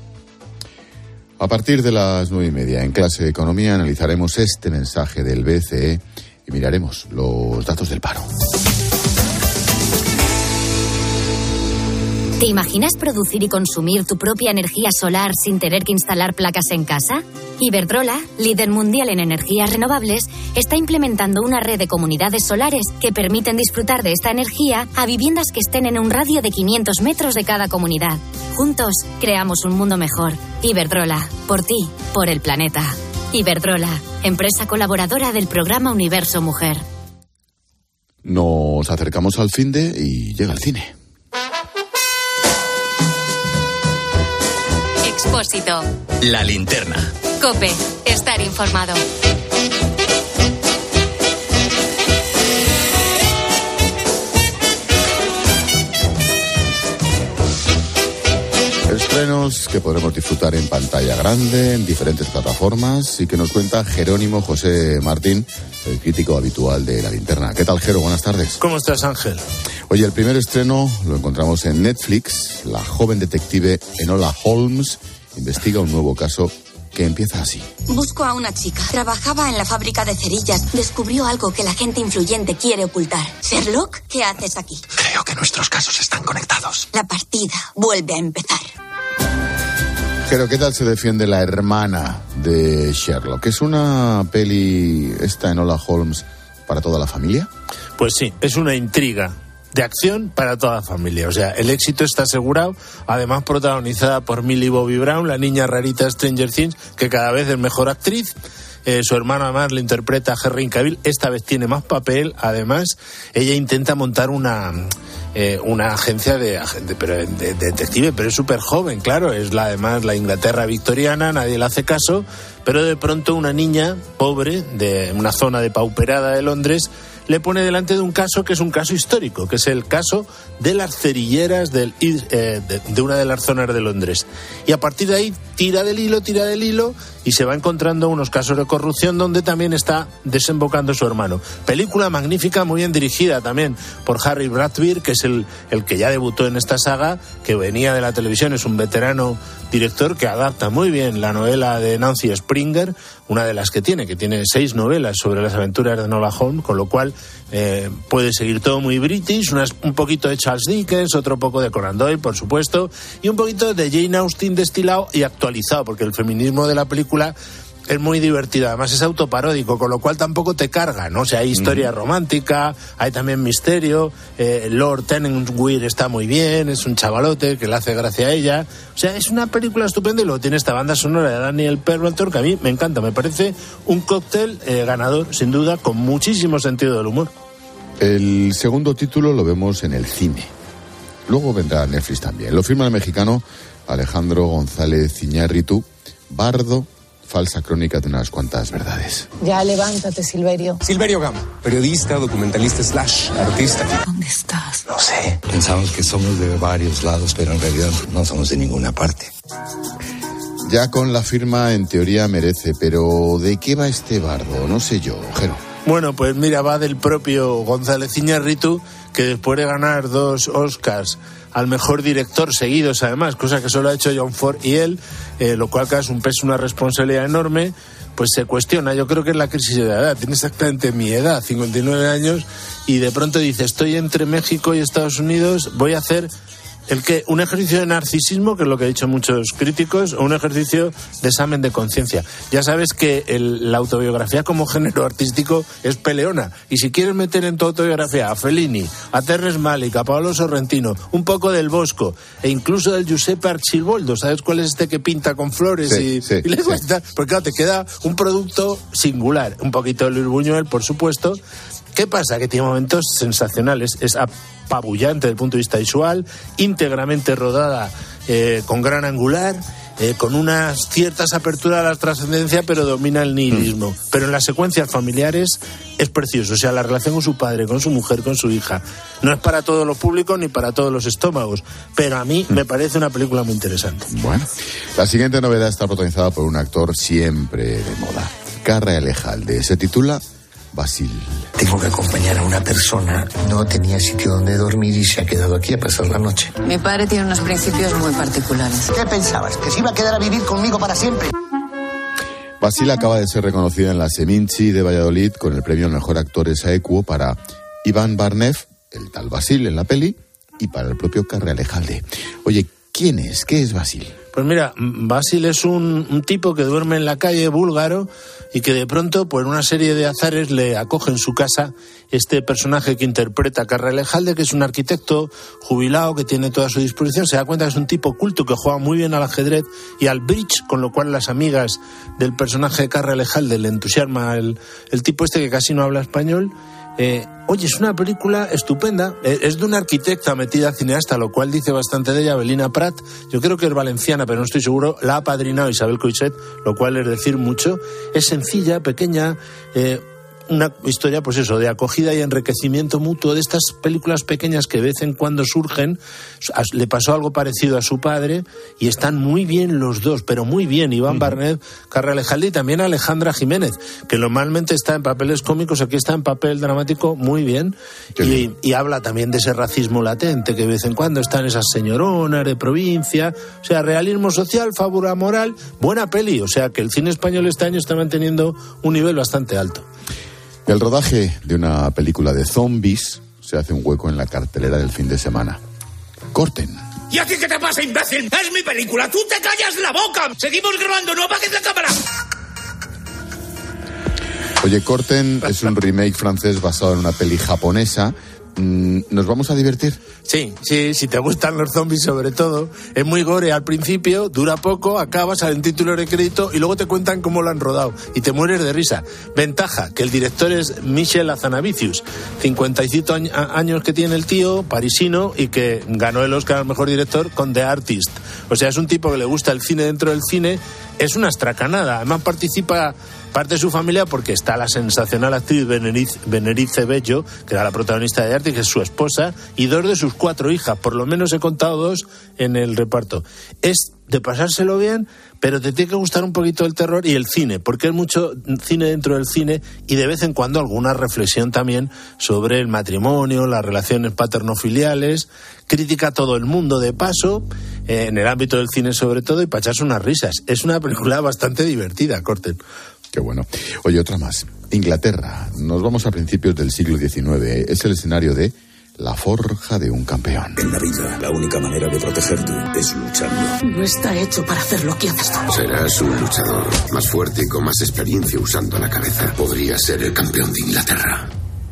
A partir de las 9:30 en Clase de Economía analizaremos este mensaje del BCE y miraremos los datos del paro. ¿Te imaginas producir y consumir tu propia energía solar sin tener que instalar placas en casa? Iberdrola, líder mundial en energías renovables, está implementando una red de comunidades solares que permiten disfrutar de esta energía a viviendas que estén en un radio de 500 metros de cada comunidad. Juntos, creamos un mundo mejor. Iberdrola, por ti, por el planeta. Iberdrola, empresa colaboradora del programa Universo Mujer. Nos acercamos al finde y llega el cine. Expósito. La linterna. COPE. Estar informado. Estrenos Holmes, que podremos disfrutar en pantalla grande, en diferentes plataformas, y que nos cuenta Jerónimo José Martín, el crítico habitual de La Linterna. ¿Qué tal, Jero? Buenas tardes. ¿Cómo estás, Ángel? Oye, el primer estreno lo encontramos en Netflix. La joven detective Enola Holmes investiga un nuevo caso que empieza así. Busco a una chica. Trabajaba en la fábrica de cerillas. Descubrió algo que la gente influyente quiere ocultar. Sherlock, ¿qué haces aquí? Creo que nuestros casos están conectados. La partida vuelve a empezar. Pero ¿qué tal se defiende la hermana de Sherlock? ¿Es una peli, esta Enola Holmes, para toda la familia? Pues sí, es una intriga de acción para toda la familia. O sea, el éxito está asegurado, además protagonizada por Millie Bobby Brown, la niña rarita de Stranger Things, que cada vez es mejor actriz. Su hermano además lo interpreta a Henry Cavill, esta vez tiene más papel. Además, ella intenta montar una agencia de detective, pero es súper joven, claro, es además la Inglaterra victoriana, nadie le hace caso, pero de pronto una niña pobre de una zona depauperada de Londres le pone delante de un caso que es un caso histórico, que es el caso de las cerilleras de una de las zonas de Londres. Y a partir de ahí tira del hilo y se va encontrando unos casos de corrupción donde también está desembocando su hermano. Película magnífica, muy bien dirigida también por Harry Bradbeer, que es el que ya debutó en esta saga, que venía de la televisión, es un veterano director que adapta muy bien la novela de Nancy Springer, una de las que tiene 6 novelas sobre las aventuras de Enola Holmes, con lo cual puede seguir todo muy british, un poquito de Charles Dickens, otro poco de Conan Doyle, por supuesto, y un poquito de Jane Austen destilado y actualizado, porque el feminismo de la película es muy divertido, además es autoparódico, con lo cual tampoco te carga, ¿no? O sea, hay historia romántica, hay también misterio, Lord Tenenweir está muy bien, es un chavalote que le hace gracia a ella, o sea, es una película estupenda, y luego tiene esta banda sonora de Daniel Pemberton que a mí me encanta, me parece un cóctel ganador, sin duda, con muchísimo sentido del humor. El segundo título lo vemos en el cine, luego vendrá Netflix también. Lo firma el mexicano Alejandro González Iñárritu, Bardo, falsa crónica de unas cuantas verdades. Ya levántate, Silverio. Silverio Gama, periodista, documentalista / artista. ¿Dónde estás? No sé. Pensamos que somos de varios lados, pero en realidad no somos de ninguna parte. Ya con la firma en teoría merece, pero ¿de qué va este Bardo? No sé yo, Jero. Bueno, pues mira, va del propio González Iñárritu, que después de ganar 2 Oscars al mejor director seguidos, además, cosa que solo ha hecho John Ford y él, lo cual es un peso, una responsabilidad enorme, pues se cuestiona. Yo creo que es la crisis de la edad, tiene exactamente mi edad, 59 años, y de pronto dice, estoy entre México y Estados Unidos, voy a hacer un ejercicio de narcisismo, que es lo que han dicho muchos críticos, o un ejercicio de examen de conciencia. Ya sabes que la autobiografía como género artístico es peleona, y si quieres meter en tu autobiografía a Fellini, a Terrence Malick, a Paolo Sorrentino, un poco del Bosco, e incluso del Giuseppe Archibaldo, ¿sabes cuál es este que pinta con flores? Y le cuenta? Porque claro, te queda un producto singular, un poquito de Luis Buñuel, por supuesto. ¿Qué pasa? Que tiene momentos sensacionales, es apabullante desde el punto de vista visual, íntegramente rodada, con gran angular, con unas ciertas aperturas a la trascendencia, pero domina el nihilismo. Pero en las secuencias familiares es precioso, o sea, la relación con su padre, con su mujer, con su hija. No es para todos los públicos ni para todos los estómagos, pero a mí me parece una película muy interesante. Bueno, la siguiente novedad está protagonizada por un actor siempre de moda, Carra Elejalde. Se titula Basil. Tengo que acompañar a una persona. No tenía sitio donde dormir y se ha quedado aquí a pasar la noche. Mi padre tiene unos principios muy particulares. ¿Qué pensabas? ¿Que se iba a quedar a vivir conmigo para siempre? Basil acaba de ser reconocida en la Seminci de Valladolid con el premio al mejor actor Equo para Iván Barnev, el tal Basil en la peli, y para el propio Carra Elejalde. Oye, ¿quién es? ¿Qué es Basil? Pues mira, Basil es un tipo que duerme en la calle, búlgaro, y que de pronto, por una serie de azares, le acoge en su casa este personaje que interpreta Carra Elejalde, que es un arquitecto jubilado que tiene toda a su disposición. Se da cuenta que es un tipo culto que juega muy bien al ajedrez y al bridge, con lo cual las amigas del personaje de Carra Elejalde le entusiasma el tipo este que casi no habla español. Oye, es una película estupenda, es de una arquitecta metida cineasta, lo cual dice bastante de ella, Belina Prat. Yo creo que es valenciana, pero no estoy seguro. La ha apadrinado Isabel Coixet, lo cual es decir mucho. Es sencilla, pequeña, una historia, pues eso, de acogida y enriquecimiento mutuo, de estas películas pequeñas que de vez en cuando surgen. Le pasó algo parecido a su padre y están muy bien los dos, pero muy bien. Iván Barnet, Carra Alejalde, y también Alejandra Jiménez, que normalmente está en papeles cómicos, aquí está en papel dramático muy bien. Y habla también de ese racismo latente que de vez en cuando están esas señoronas de provincia. O sea, realismo social, fábula moral, buena peli. O sea, que el cine español este año está manteniendo un nivel bastante alto. El rodaje de una película de zombies se hace un hueco en la cartelera del fin de semana. Corten. ¿Y a ti qué te pasa, imbécil? ¡Es mi película! ¡Tú te callas la boca! ¡Seguimos grabando! ¡No apagues la cámara! Oye, Corten es un remake francés basado en una peli japonesa. ¿Nos vamos a divertir? Sí, si te gustan los zombies sobre todo. Es muy gore al principio, dura poco, acaba, sale un título de crédito y luego te cuentan cómo lo han rodado y te mueres de risa. Ventaja, que el director es Michel Hazanavicius, 55 años que tiene el tío, parisino, y que ganó el Oscar al mejor director con The Artist. O sea, es un tipo que le gusta el cine dentro del cine, es una estracanada. Además participa parte de su familia porque está la sensacional actriz Benerice Bello, que era la protagonista de Arte, que es su esposa, y 2 de sus 4 hijas. Por lo menos he contado 2 en el reparto. Es de pasárselo bien, pero te tiene que gustar un poquito el terror y el cine, porque es mucho cine dentro del cine y de vez en cuando alguna reflexión también sobre el matrimonio, las relaciones paterno-filiales, crítica a todo el mundo de paso, en el ámbito del cine sobre todo, y para echarse unas risas. Es una película bastante divertida, Corten. Qué bueno. Oye, otra más. Inglaterra. Nos vamos a principios del siglo XIX. Es el escenario de La forja de un campeón. En la vida, la única manera de protegerte es luchando. No está hecho para hacer lo que haces tú. Serás un luchador más fuerte y con más experiencia usando la cabeza. Podrías ser el campeón de Inglaterra.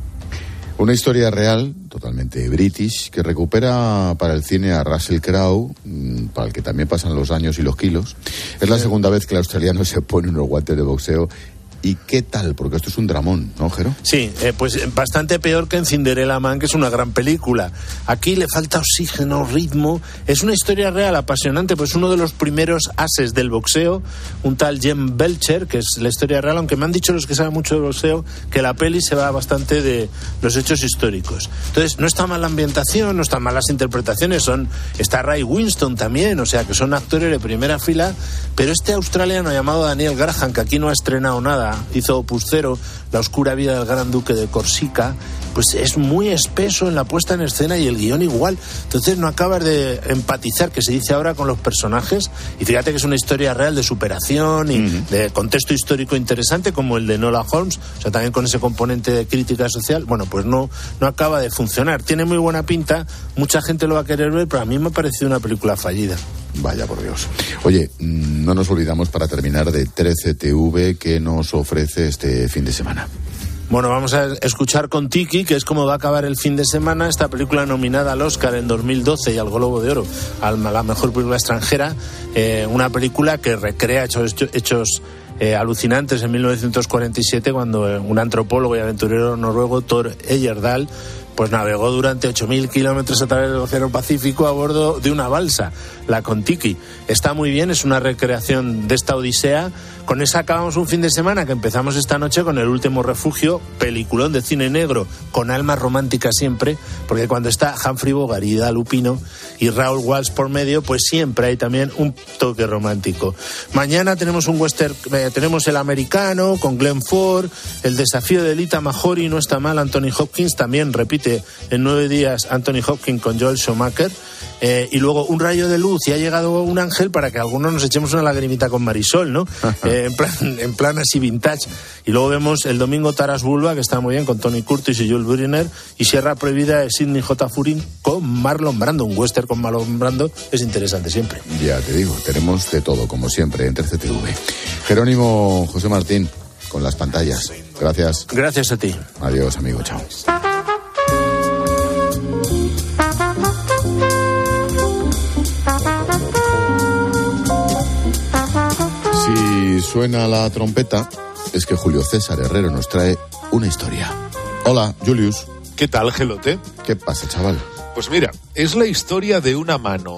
Una historia real, totalmente british, que recupera para el cine a Russell Crowe, para el que también pasan los años y los kilos. Es la segunda vez que el australiano se pone unos guantes de boxeo. ¿Y qué tal? Porque esto es un dramón, ¿no, Jero? Sí, pues bastante peor que en Cinderella Man, que es una gran película. Aquí le falta oxígeno, ritmo. Es una historia real apasionante, pues uno de los primeros ases del boxeo, un tal Jem Belcher, que es la historia real, aunque me han dicho los que saben mucho de boxeo que la peli se va bastante de los hechos históricos. Entonces, no está mal la ambientación, no están mal las interpretaciones, está Ray Winston también, o sea, que son actores de primera fila, pero este australiano llamado Daniel Graham, que aquí no ha estrenado nada, hizo Opus 0, La oscura vida del gran duque de Corsica, pues es muy espeso en la puesta en escena y el guión igual. Entonces no acabas de empatizar, que se dice ahora, con los personajes. Y fíjate que es una historia real de superación y de contexto histórico interesante, como el de Enola Holmes, o sea, también con ese componente de crítica social. Bueno, pues no acaba de funcionar. Tiene muy buena pinta, mucha gente lo va a querer ver, pero a mí me ha parecido una película fallida. Vaya por Dios. Oye, no nos olvidamos, para terminar, de 13TV, que nos ofrece este fin de semana. Bueno, vamos a escuchar con Tiki, que es como va a acabar el fin de semana, esta película nominada al Oscar en 2012 y al Globo de Oro a la mejor película extranjera, una película que recrea hechos alucinantes en 1947, cuando un antropólogo y aventurero noruego, Thor Heyerdahl, pues navegó durante 8.000 kilómetros a través del Océano Pacífico a bordo de una balsa, la Kon-Tiki. Está muy bien, es una recreación de esta odisea. Con esa acabamos un fin de semana que empezamos esta noche con El último refugio, peliculón de cine negro, con alma romántica siempre, porque cuando está Humphrey Bogart y Ida Lupino y Raúl Walsh por medio, pues siempre hay también un toque romántico. Mañana tenemos un western, tenemos El americano con Glenn Ford, El desafío de Lita Mahori, no está mal, Anthony Hopkins, también repite en 9 días Anthony Hopkins con Joel Schumacher, y luego Un rayo de luz, y ha llegado un ángel, para que algunos nos echemos una lagrimita con Marisol, ¿no? En plan así vintage. Y luego vemos el domingo Taras Bulba, que está muy bien, con Tony Curtis y Jules Brunner, y Sierra Prohibida de Sidney J. Furin con Marlon Brando. Un western con Marlon Brando es interesante siempre. Ya te digo, tenemos de todo, como siempre, en 13TV. Jerónimo José Martín, con las pantallas. Gracias. Gracias a ti. Adiós, amigo. Chao. Si suena la trompeta, es que Julio César Herrero nos trae una historia. Hola, Julius. ¿Qué tal, Gelote? ¿Qué pasa, chaval? Pues mira, es la historia de una mano,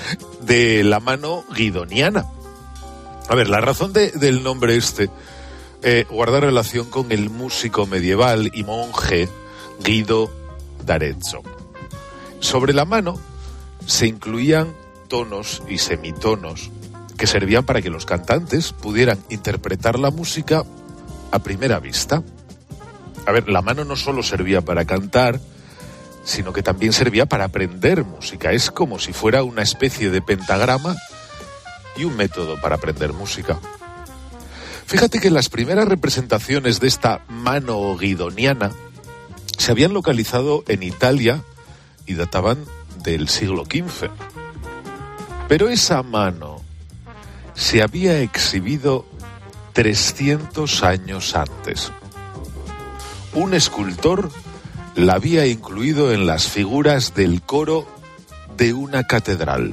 de la mano guidoniana. A ver, la razón del nombre guarda relación con el músico medieval y monje Guido d'Arezzo. Sobre la mano se incluían tonos y semitonos que servían para que los cantantes pudieran interpretar la música a primera vista. A ver, la mano no solo servía para cantar, sino que también servía para aprender música. Es como si fuera una especie de pentagrama y un método para aprender música. Fíjate que las primeras representaciones de esta mano guidoniana se habían localizado en Italia y databan del siglo XV. Pero esa mano se había exhibido 300 años antes. Un escultor la había incluido en las figuras del coro de una catedral.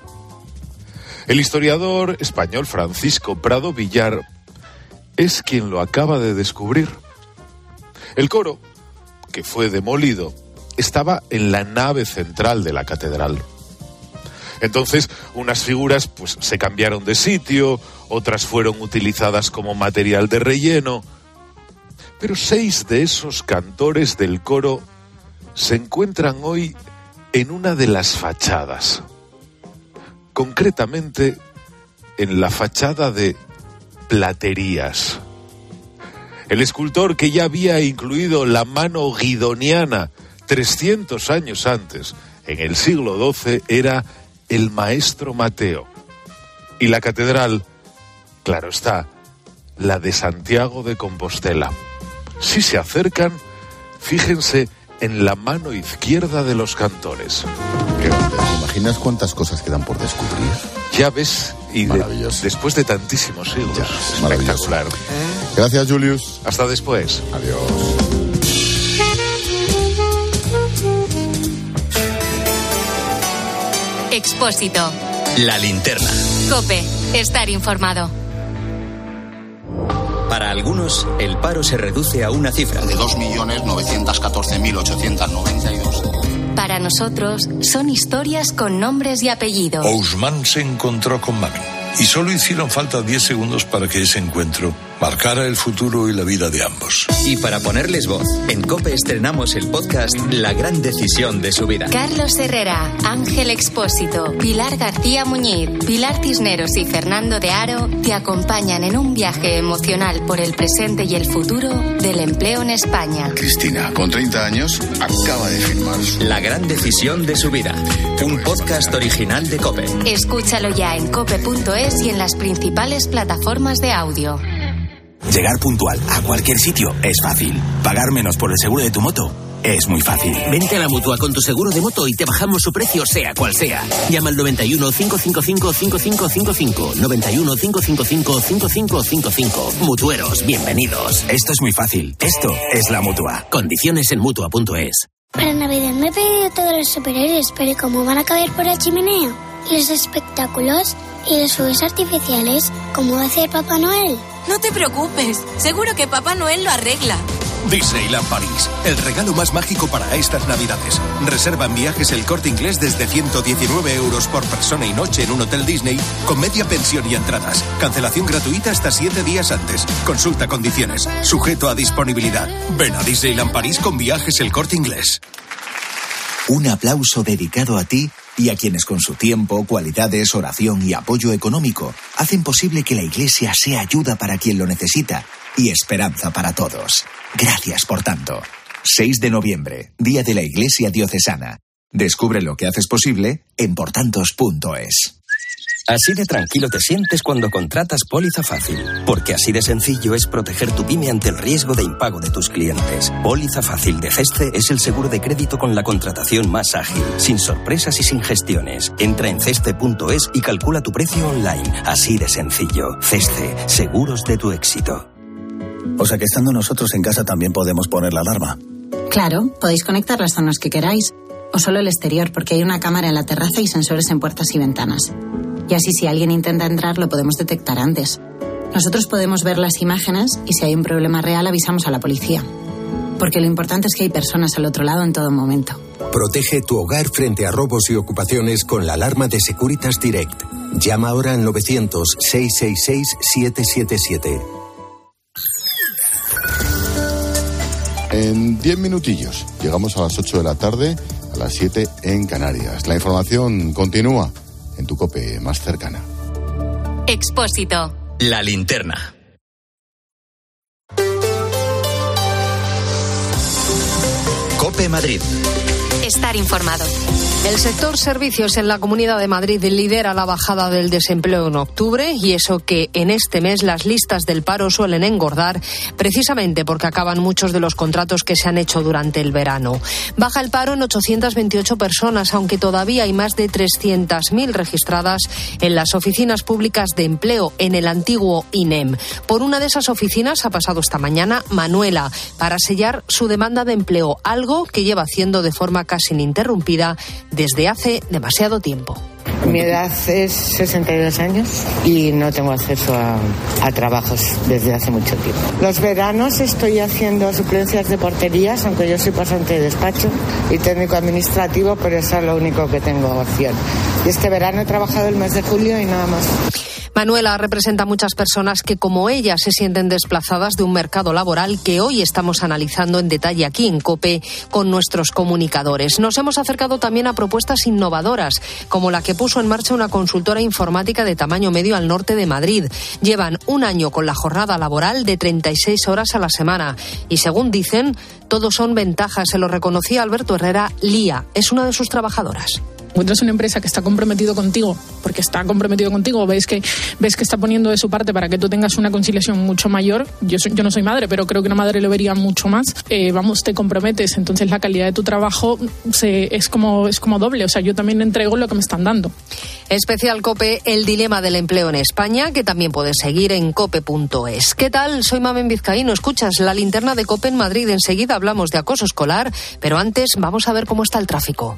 El historiador español Francisco Prado Villar es quien lo acaba de descubrir. El coro, que fue demolido, estaba en la nave central de la catedral. Entonces, unas figuras pues se cambiaron de sitio, otras fueron utilizadas como material de relleno. Pero 6 de esos cantores del coro se encuentran hoy en una de las fachadas. Concretamente, en la fachada de Platerías. El escultor que ya había incluido la mano guidoniana 300 años antes, en el siglo XII, era el maestro Mateo. Y la catedral, claro está, la de Santiago de Compostela. Si se acercan, fíjense en la mano izquierda de los cantores. ¿Te imaginas cuántas cosas quedan por descubrir? Ya ves, y después de tantísimos siglos. Ya, es espectacular. Gracias, Julius. Hasta después. Adiós. Expósito. La linterna. COPE. Estar informado. Para algunos, el paro se reduce a una cifra. De 2.914.892. Para nosotros, son historias con nombres y apellidos. Ousmane se encontró con Mami y solo hicieron falta 10 segundos para que ese encuentro marcara el futuro y la vida de ambos. Y para ponerles voz, en COPE estrenamos el podcast La gran decisión de su vida. Carlos Herrera, Ángel Expósito, Pilar García Muñiz, Pilar Cisneros y Fernando de Haro te acompañan en un viaje emocional por el presente y el futuro del empleo en España. Cristina, con 30 años, acaba de firmar La gran decisión de su vida. Un podcast original de COPE. Escúchalo ya en cope.es y en las principales plataformas de audio. Llegar puntual a cualquier sitio es fácil. Pagar menos por el seguro de tu moto es muy fácil. Vente a la Mutua con tu seguro de moto y te bajamos su precio sea cual sea. Llama al 91 555 5555. 91 555 5555. Mutueros, bienvenidos. Esto es muy fácil. Esto es la Mutua. Condiciones en Mutua.es. Para Navidad me he pedido todos los superhéroes, pero ¿cómo van a caber por la chimenea? ¿Y los espectáculos? ¿Y los fuegos artificiales? ¿Cómo va a hacer Papá Noel? No te preocupes, seguro que Papá Noel lo arregla. Disneyland París, el regalo más mágico para estas Navidades. Reserva en Viajes El Corte Inglés desde 119 € por persona y noche en un hotel Disney con media pensión y entradas. Cancelación gratuita hasta 7 días antes. Consulta condiciones. Sujeto a disponibilidad. Ven a Disneyland París con Viajes El Corte Inglés. Un aplauso dedicado a ti y a quienes con su tiempo, cualidades, oración y apoyo económico hacen posible que la Iglesia sea ayuda para quien lo necesita y esperanza para todos. Gracias por tanto. 6 de noviembre, Día de la Iglesia Diocesana. Descubre lo que haces posible en portantos.es. Así de tranquilo te sientes cuando contratas Póliza Fácil, porque así de sencillo es proteger tu pyme ante el riesgo de impago de tus clientes. Póliza Fácil de CESCE es el seguro de crédito con la contratación más ágil, sin sorpresas y sin gestiones. Entra en cesce.es y calcula tu precio online. Así de sencillo. CESCE, seguros de tu éxito. O sea que estando nosotros en casa también podemos poner la alarma. Claro, podéis conectar las zonas que queráis. O solo el exterior, porque hay una cámara en la terraza y sensores en puertas y ventanas. Y así si alguien intenta entrar lo podemos detectar antes. Nosotros podemos ver las imágenes y si hay un problema real avisamos a la policía. Porque lo importante es que hay personas al otro lado en todo momento. Protege tu hogar frente a robos y ocupaciones con la alarma de Securitas Direct. Llama ahora al 900-666-777. En 10 minutillos llegamos a las 8 de la tarde, a las 7 en Canarias. La información continúa en tu COPE más cercana. Expósito. La linterna. COPE Madrid. Estar informado. El sector servicios en la Comunidad de Madrid lidera la bajada del desempleo en octubre, y eso que en este mes las listas del paro suelen engordar, precisamente porque acaban muchos de los contratos que se han hecho durante el verano. Baja el paro en 828 personas, aunque todavía hay más de 300.000 registradas en las oficinas públicas de empleo, en el antiguo INEM. Por una de esas oficinas ha pasado esta mañana Manuela para sellar su demanda de empleo, algo que lleva haciendo de forma casi ininterrumpida desde hace demasiado tiempo. Mi edad es 62 años y no tengo acceso a trabajos desde hace mucho tiempo. Los veranos estoy haciendo suplencias de porterías, aunque yo soy pasante de despacho y técnico administrativo, pero eso es lo único que tengo opción. Y este verano he trabajado el mes de julio y nada más. Manuela representa a muchas personas que, como ella, se sienten desplazadas de un mercado laboral que hoy estamos analizando en detalle aquí en COPE con nuestros comunicadores. Nos hemos acercado también a propuestas innovadoras, como la que puso en marcha una consultora informática de tamaño medio al norte de Madrid. Llevan un año con la jornada laboral de 36 horas a la semana y, según dicen, todo son ventajas. Se lo reconocía Alberto Herrera. Lía es una de sus trabajadoras. Encuentras una empresa que está comprometido contigo, porque está comprometido contigo, ves que está poniendo de su parte para que tú tengas una conciliación mucho mayor. Yo no soy madre, pero creo que una madre lo vería mucho más. Te comprometes, entonces la calidad de tu trabajo es como doble. O sea, yo también entrego lo que me están dando. Especial COPE, el dilema del empleo en España, que también puedes seguir en cope.es. ¿Qué tal? Soy Mamen Vizcaíno. Escuchas la linterna de COPE en Madrid. Enseguida hablamos de acoso escolar, pero antes vamos a ver cómo está el tráfico.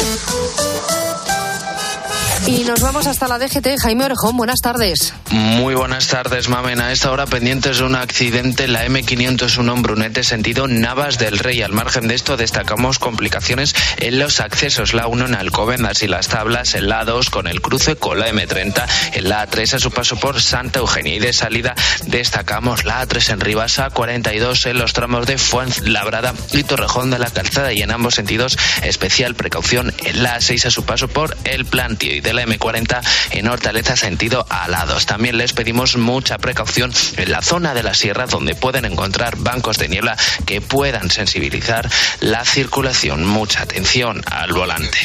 Y nos vamos hasta la DGT. Jaime Orejón, buenas tardes. Muy buenas tardes, Mamen. A esta hora pendientes de un accidente, la M501 en Brunete, sentido Navas del Rey. Al margen de esto, destacamos complicaciones en los accesos. La 1 en Alcobendas y Las Tablas, en la 2 con el cruce con la M30, en la A3 a su paso por Santa Eugenia. Y de salida destacamos la A3 en Ribasa, 42 en los tramos de Fuenlabrada y Torrejón de la Calzada. Y en ambos sentidos, especial precaución en la A6 a su paso por El Plantío. Y de la M40 en Hortaleza sentido Alados. También les pedimos mucha precaución en la zona de la sierra, donde pueden encontrar bancos de niebla que puedan sensibilizar la circulación. Mucha atención al volante.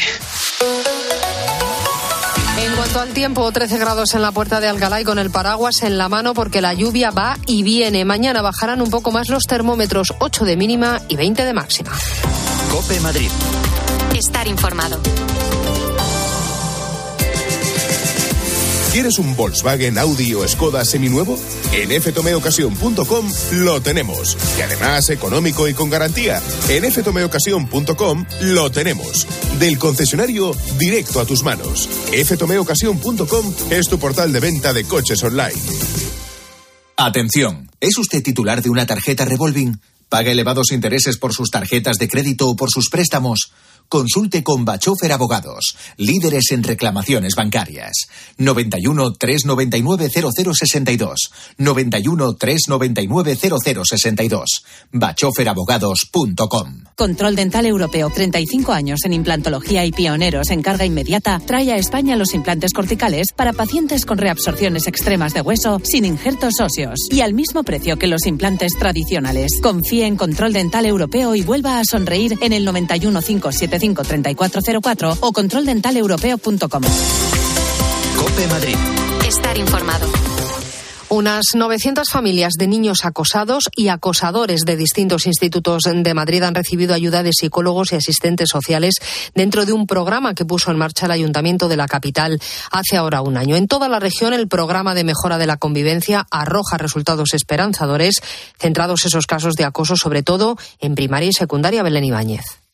En cuanto al tiempo, 13 grados en la Puerta de Alcalá y con el paraguas en la mano porque la lluvia va y viene. Mañana bajarán un poco más los termómetros, 8 de mínima y 20 de máxima. COPE Madrid. Estar informado. ¿Quieres un Volkswagen, Audi o Skoda seminuevo? En ftomeocasión.com lo tenemos. Y además económico y con garantía. En ftomeocasión.com lo tenemos. Del concesionario directo a tus manos. ftomeocasión.com es tu portal de venta de coches online. Atención, ¿es usted titular de una tarjeta revolving? ¿Paga elevados intereses por sus tarjetas de crédito o por sus préstamos? Consulte con Bachofer Abogados, líderes en reclamaciones bancarias. 91 399 0062. 91 399 0062. bachoferabogados.com. Control Dental Europeo, 35 años en implantología y pioneros en carga inmediata, trae a España los implantes corticales para pacientes con reabsorciones extremas de hueso sin injertos óseos y al mismo precio que los implantes tradicionales. Confíe en Control Dental Europeo y vuelva a sonreír en el 91 575 3404 o controldentaleuropeo.com. COPE Madrid. Estar informado. Unas 900 familias de niños acosados y acosadores de distintos institutos de Madrid han recibido ayuda de psicólogos y asistentes sociales dentro de un programa que puso en marcha el Ayuntamiento de la capital hace ahora un año. En toda la región, el programa de mejora de la convivencia arroja resultados esperanzadores, centrados esos casos de acoso, sobre todo en primaria y secundaria. Belén Ibáñez.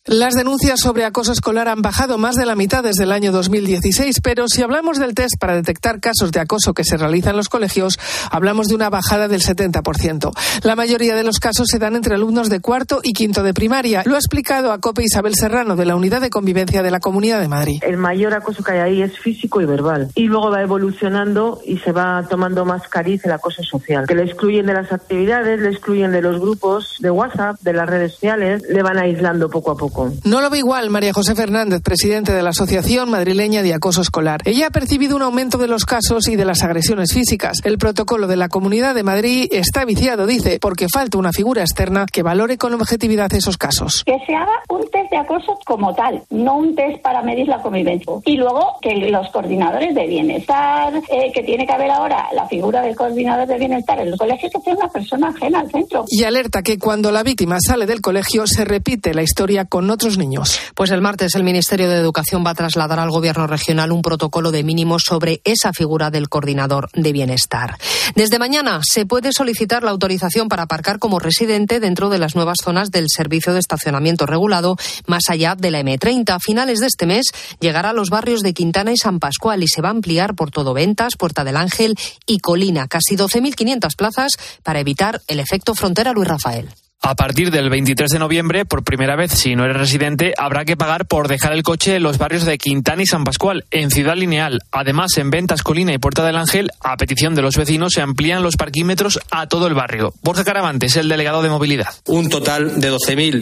Las denuncias sobre acoso escolar han bajado más de la mitad desde el año 2016, pero si hablamos del test para detectar casos de acoso que se realiza en los colegios, hablamos de una bajada del 70%. La mayoría de los casos se dan entre alumnos de cuarto y quinto de primaria. Lo ha explicado a COPE Isabel Serrano, de la Unidad de Convivencia de la Comunidad de Madrid. El mayor acoso que hay ahí es físico y verbal. Y luego va evolucionando y se va tomando más cariz el acoso social, que le excluyen de las actividades, le excluyen de los grupos de WhatsApp, de las redes sociales, le van aislando poco a poco. No lo ve igual María José Fernández, presidente de la Asociación Madrileña de Acoso Escolar. Ella ha percibido un aumento de los casos y de las agresiones físicas. El protocolo de la Comunidad de Madrid está viciado, dice, porque falta una figura externa que valore con objetividad esos casos. Que se haga un test de acoso como tal, no un test para medir la convivencia. Y luego que los coordinadores de bienestar, que tiene que haber ahora la figura del coordinador de bienestar en los colegios, que sea una persona ajena al centro. Y alerta que cuando la víctima sale del colegio se repite la historia con otros niños. Pues el martes el Ministerio de Educación va a trasladar al Gobierno regional un protocolo de mínimos sobre esa figura del coordinador de bienestar. Desde mañana se puede solicitar la autorización para aparcar como residente dentro de las nuevas zonas del servicio de estacionamiento regulado más allá de la M30. A finales de este mes llegará a los barrios de Quintana y San Pascual y se va a ampliar por todo Ventas, Puerta del Ángel y Colina. Casi 12.500 plazas para evitar el efecto frontera. Luis Rafael. A partir del 23 de noviembre, por primera vez, si no eres residente, habrá que pagar por dejar el coche en los barrios de Quintana y San Pascual, en Ciudad Lineal. Además, en Ventas, Colina y Puerta del Ángel, a petición de los vecinos, se amplían los parquímetros a todo el barrio. Borja Caravante es el delegado de movilidad. Un total de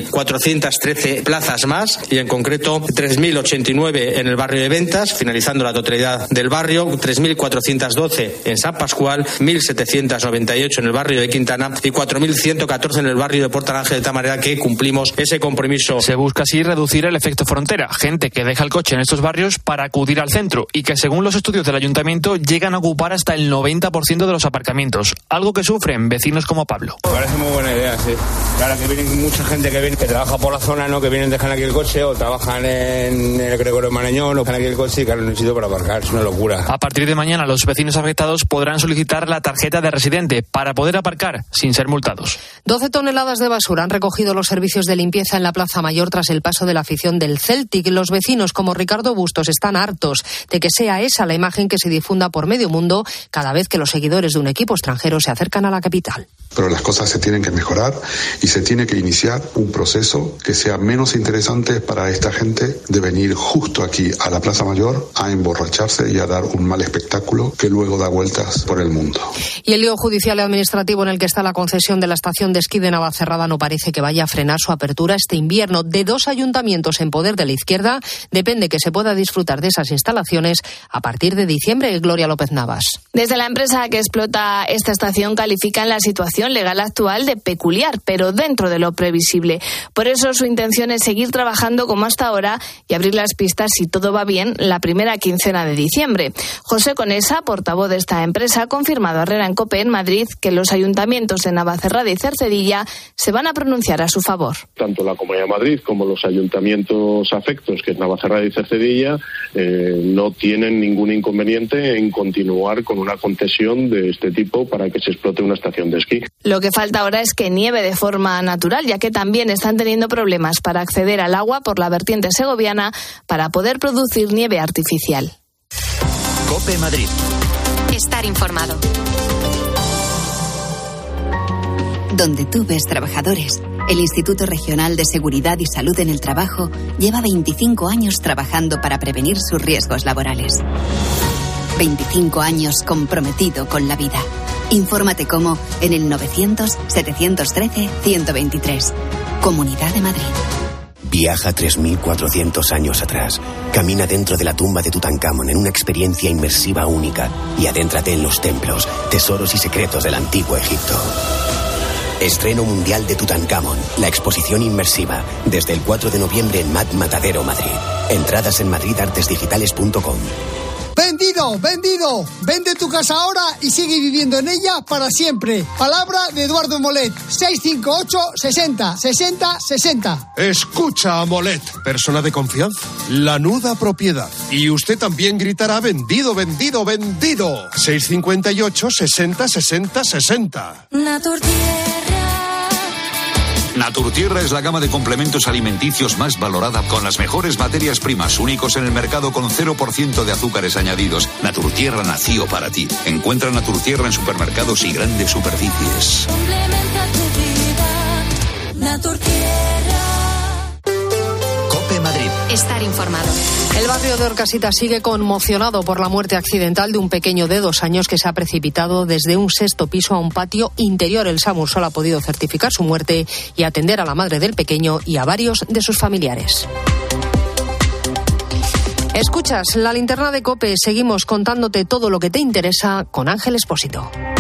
12.413 plazas más y, en concreto, 3.089 en el barrio de Ventas, finalizando la totalidad del barrio, 3.412 en San Pascual, 1.798 en el barrio de Quintana y 4.114 en el barrio de Puerta del Ángel, de tal manera que cumplimos ese compromiso. Se busca así reducir el efecto frontera, gente que deja el coche en estos barrios para acudir al centro y que, según los estudios del ayuntamiento, llegan a ocupar hasta el 90% de los aparcamientos, algo que sufren vecinos como Pablo. Me parece muy buena idea, sí. Claro, que viene mucha gente que trabaja por la zona, ¿no? Que vienen, dejan aquí el coche o trabajan en el Gregorio Marañón o dejan aquí el coche y claro, necesito para aparcar, es una locura. A partir de mañana, los vecinos afectados podrán solicitar la tarjeta de residente para poder aparcar sin ser multados. 12 toneladas de basura han recogido los servicios de limpieza en la Plaza Mayor tras el paso de la afición del Celtic. Los vecinos, como Ricardo Bustos, están hartos de que sea esa la imagen que se difunda por medio mundo cada vez que los seguidores de un equipo extranjero se acercan a la capital. Pero las cosas se tienen que mejorar y se tiene que iniciar un proceso que sea menos interesante para esta gente de venir justo aquí a la Plaza Mayor a emborracharse y a dar un mal espectáculo que luego da vueltas por el mundo. Y el lío judicial y administrativo en el que está la concesión de la estación de esquí de Navacerrada no parece que vaya a frenar su apertura este invierno. De 2 ayuntamientos en poder de la izquierda depende que se pueda disfrutar de esas instalaciones a partir de diciembre. Gloria López Navas. Desde la empresa que explota esta estación califican la situación legal actual de peculiar, pero dentro de lo previsible. Por eso su intención es seguir trabajando como hasta ahora y abrir las pistas, si todo va bien, la primera quincena de diciembre. José Conesa, portavoz de esta empresa, ha confirmado a Herrera en COPE en Madrid que los ayuntamientos de Navacerrada y Cercedilla se van a pronunciar a su favor. Tanto la Comunidad de Madrid como los ayuntamientos afectos, que es Navacerrada y Cercedilla, no tienen ningún inconveniente en continuar con una concesión de este tipo para que se explote una estación de esquí. Lo que falta ahora es que nieve de forma natural, ya que también están teniendo problemas para acceder al agua por la vertiente segoviana para poder producir nieve artificial. COPE Madrid. Estar informado. Donde tú ves trabajadores, el Instituto Regional de Seguridad y Salud en el Trabajo lleva 25 años trabajando para prevenir sus riesgos laborales. 25 años comprometido con la vida. Infórmate cómo en el 900-713-123. Comunidad de Madrid. Viaja 3.400 años atrás. Camina dentro de la tumba de Tutankamón en una experiencia inmersiva única y adéntrate en los templos, tesoros y secretos del antiguo Egipto. Estreno mundial de Tutankamón, la exposición inmersiva, desde el 4 de noviembre en MAD Matadero, Madrid. Entradas en madridartesdigitales.com. ¡Vendido! ¡Vendido! Vende tu casa ahora y sigue viviendo en ella para siempre. Palabra de Eduardo Molet. 658 60 60 60. Escucha a Molet, persona de confianza. Lanuda propiedad. Y usted también gritará vendido, vendido, vendido. 658 60 60 60. Naturtierra Naturtierra es la gama de complementos alimenticios más valorada, con las mejores materias primas, únicos en el mercado, con 0% de azúcares añadidos. Naturtierra nació para ti. Encuentra Naturtierra en supermercados y grandes superficies. COPE Madrid. Estar informado. El barrio de Orcasitas sigue conmocionado por la muerte accidental de un pequeño de 2 años que se ha precipitado desde un 6º piso a un patio interior. El SAMUR solo ha podido certificar su muerte y atender a la madre del pequeño y a varios de sus familiares. Escuchas la linterna de COPE. Seguimos contándote todo lo que te interesa con Ángel Expósito.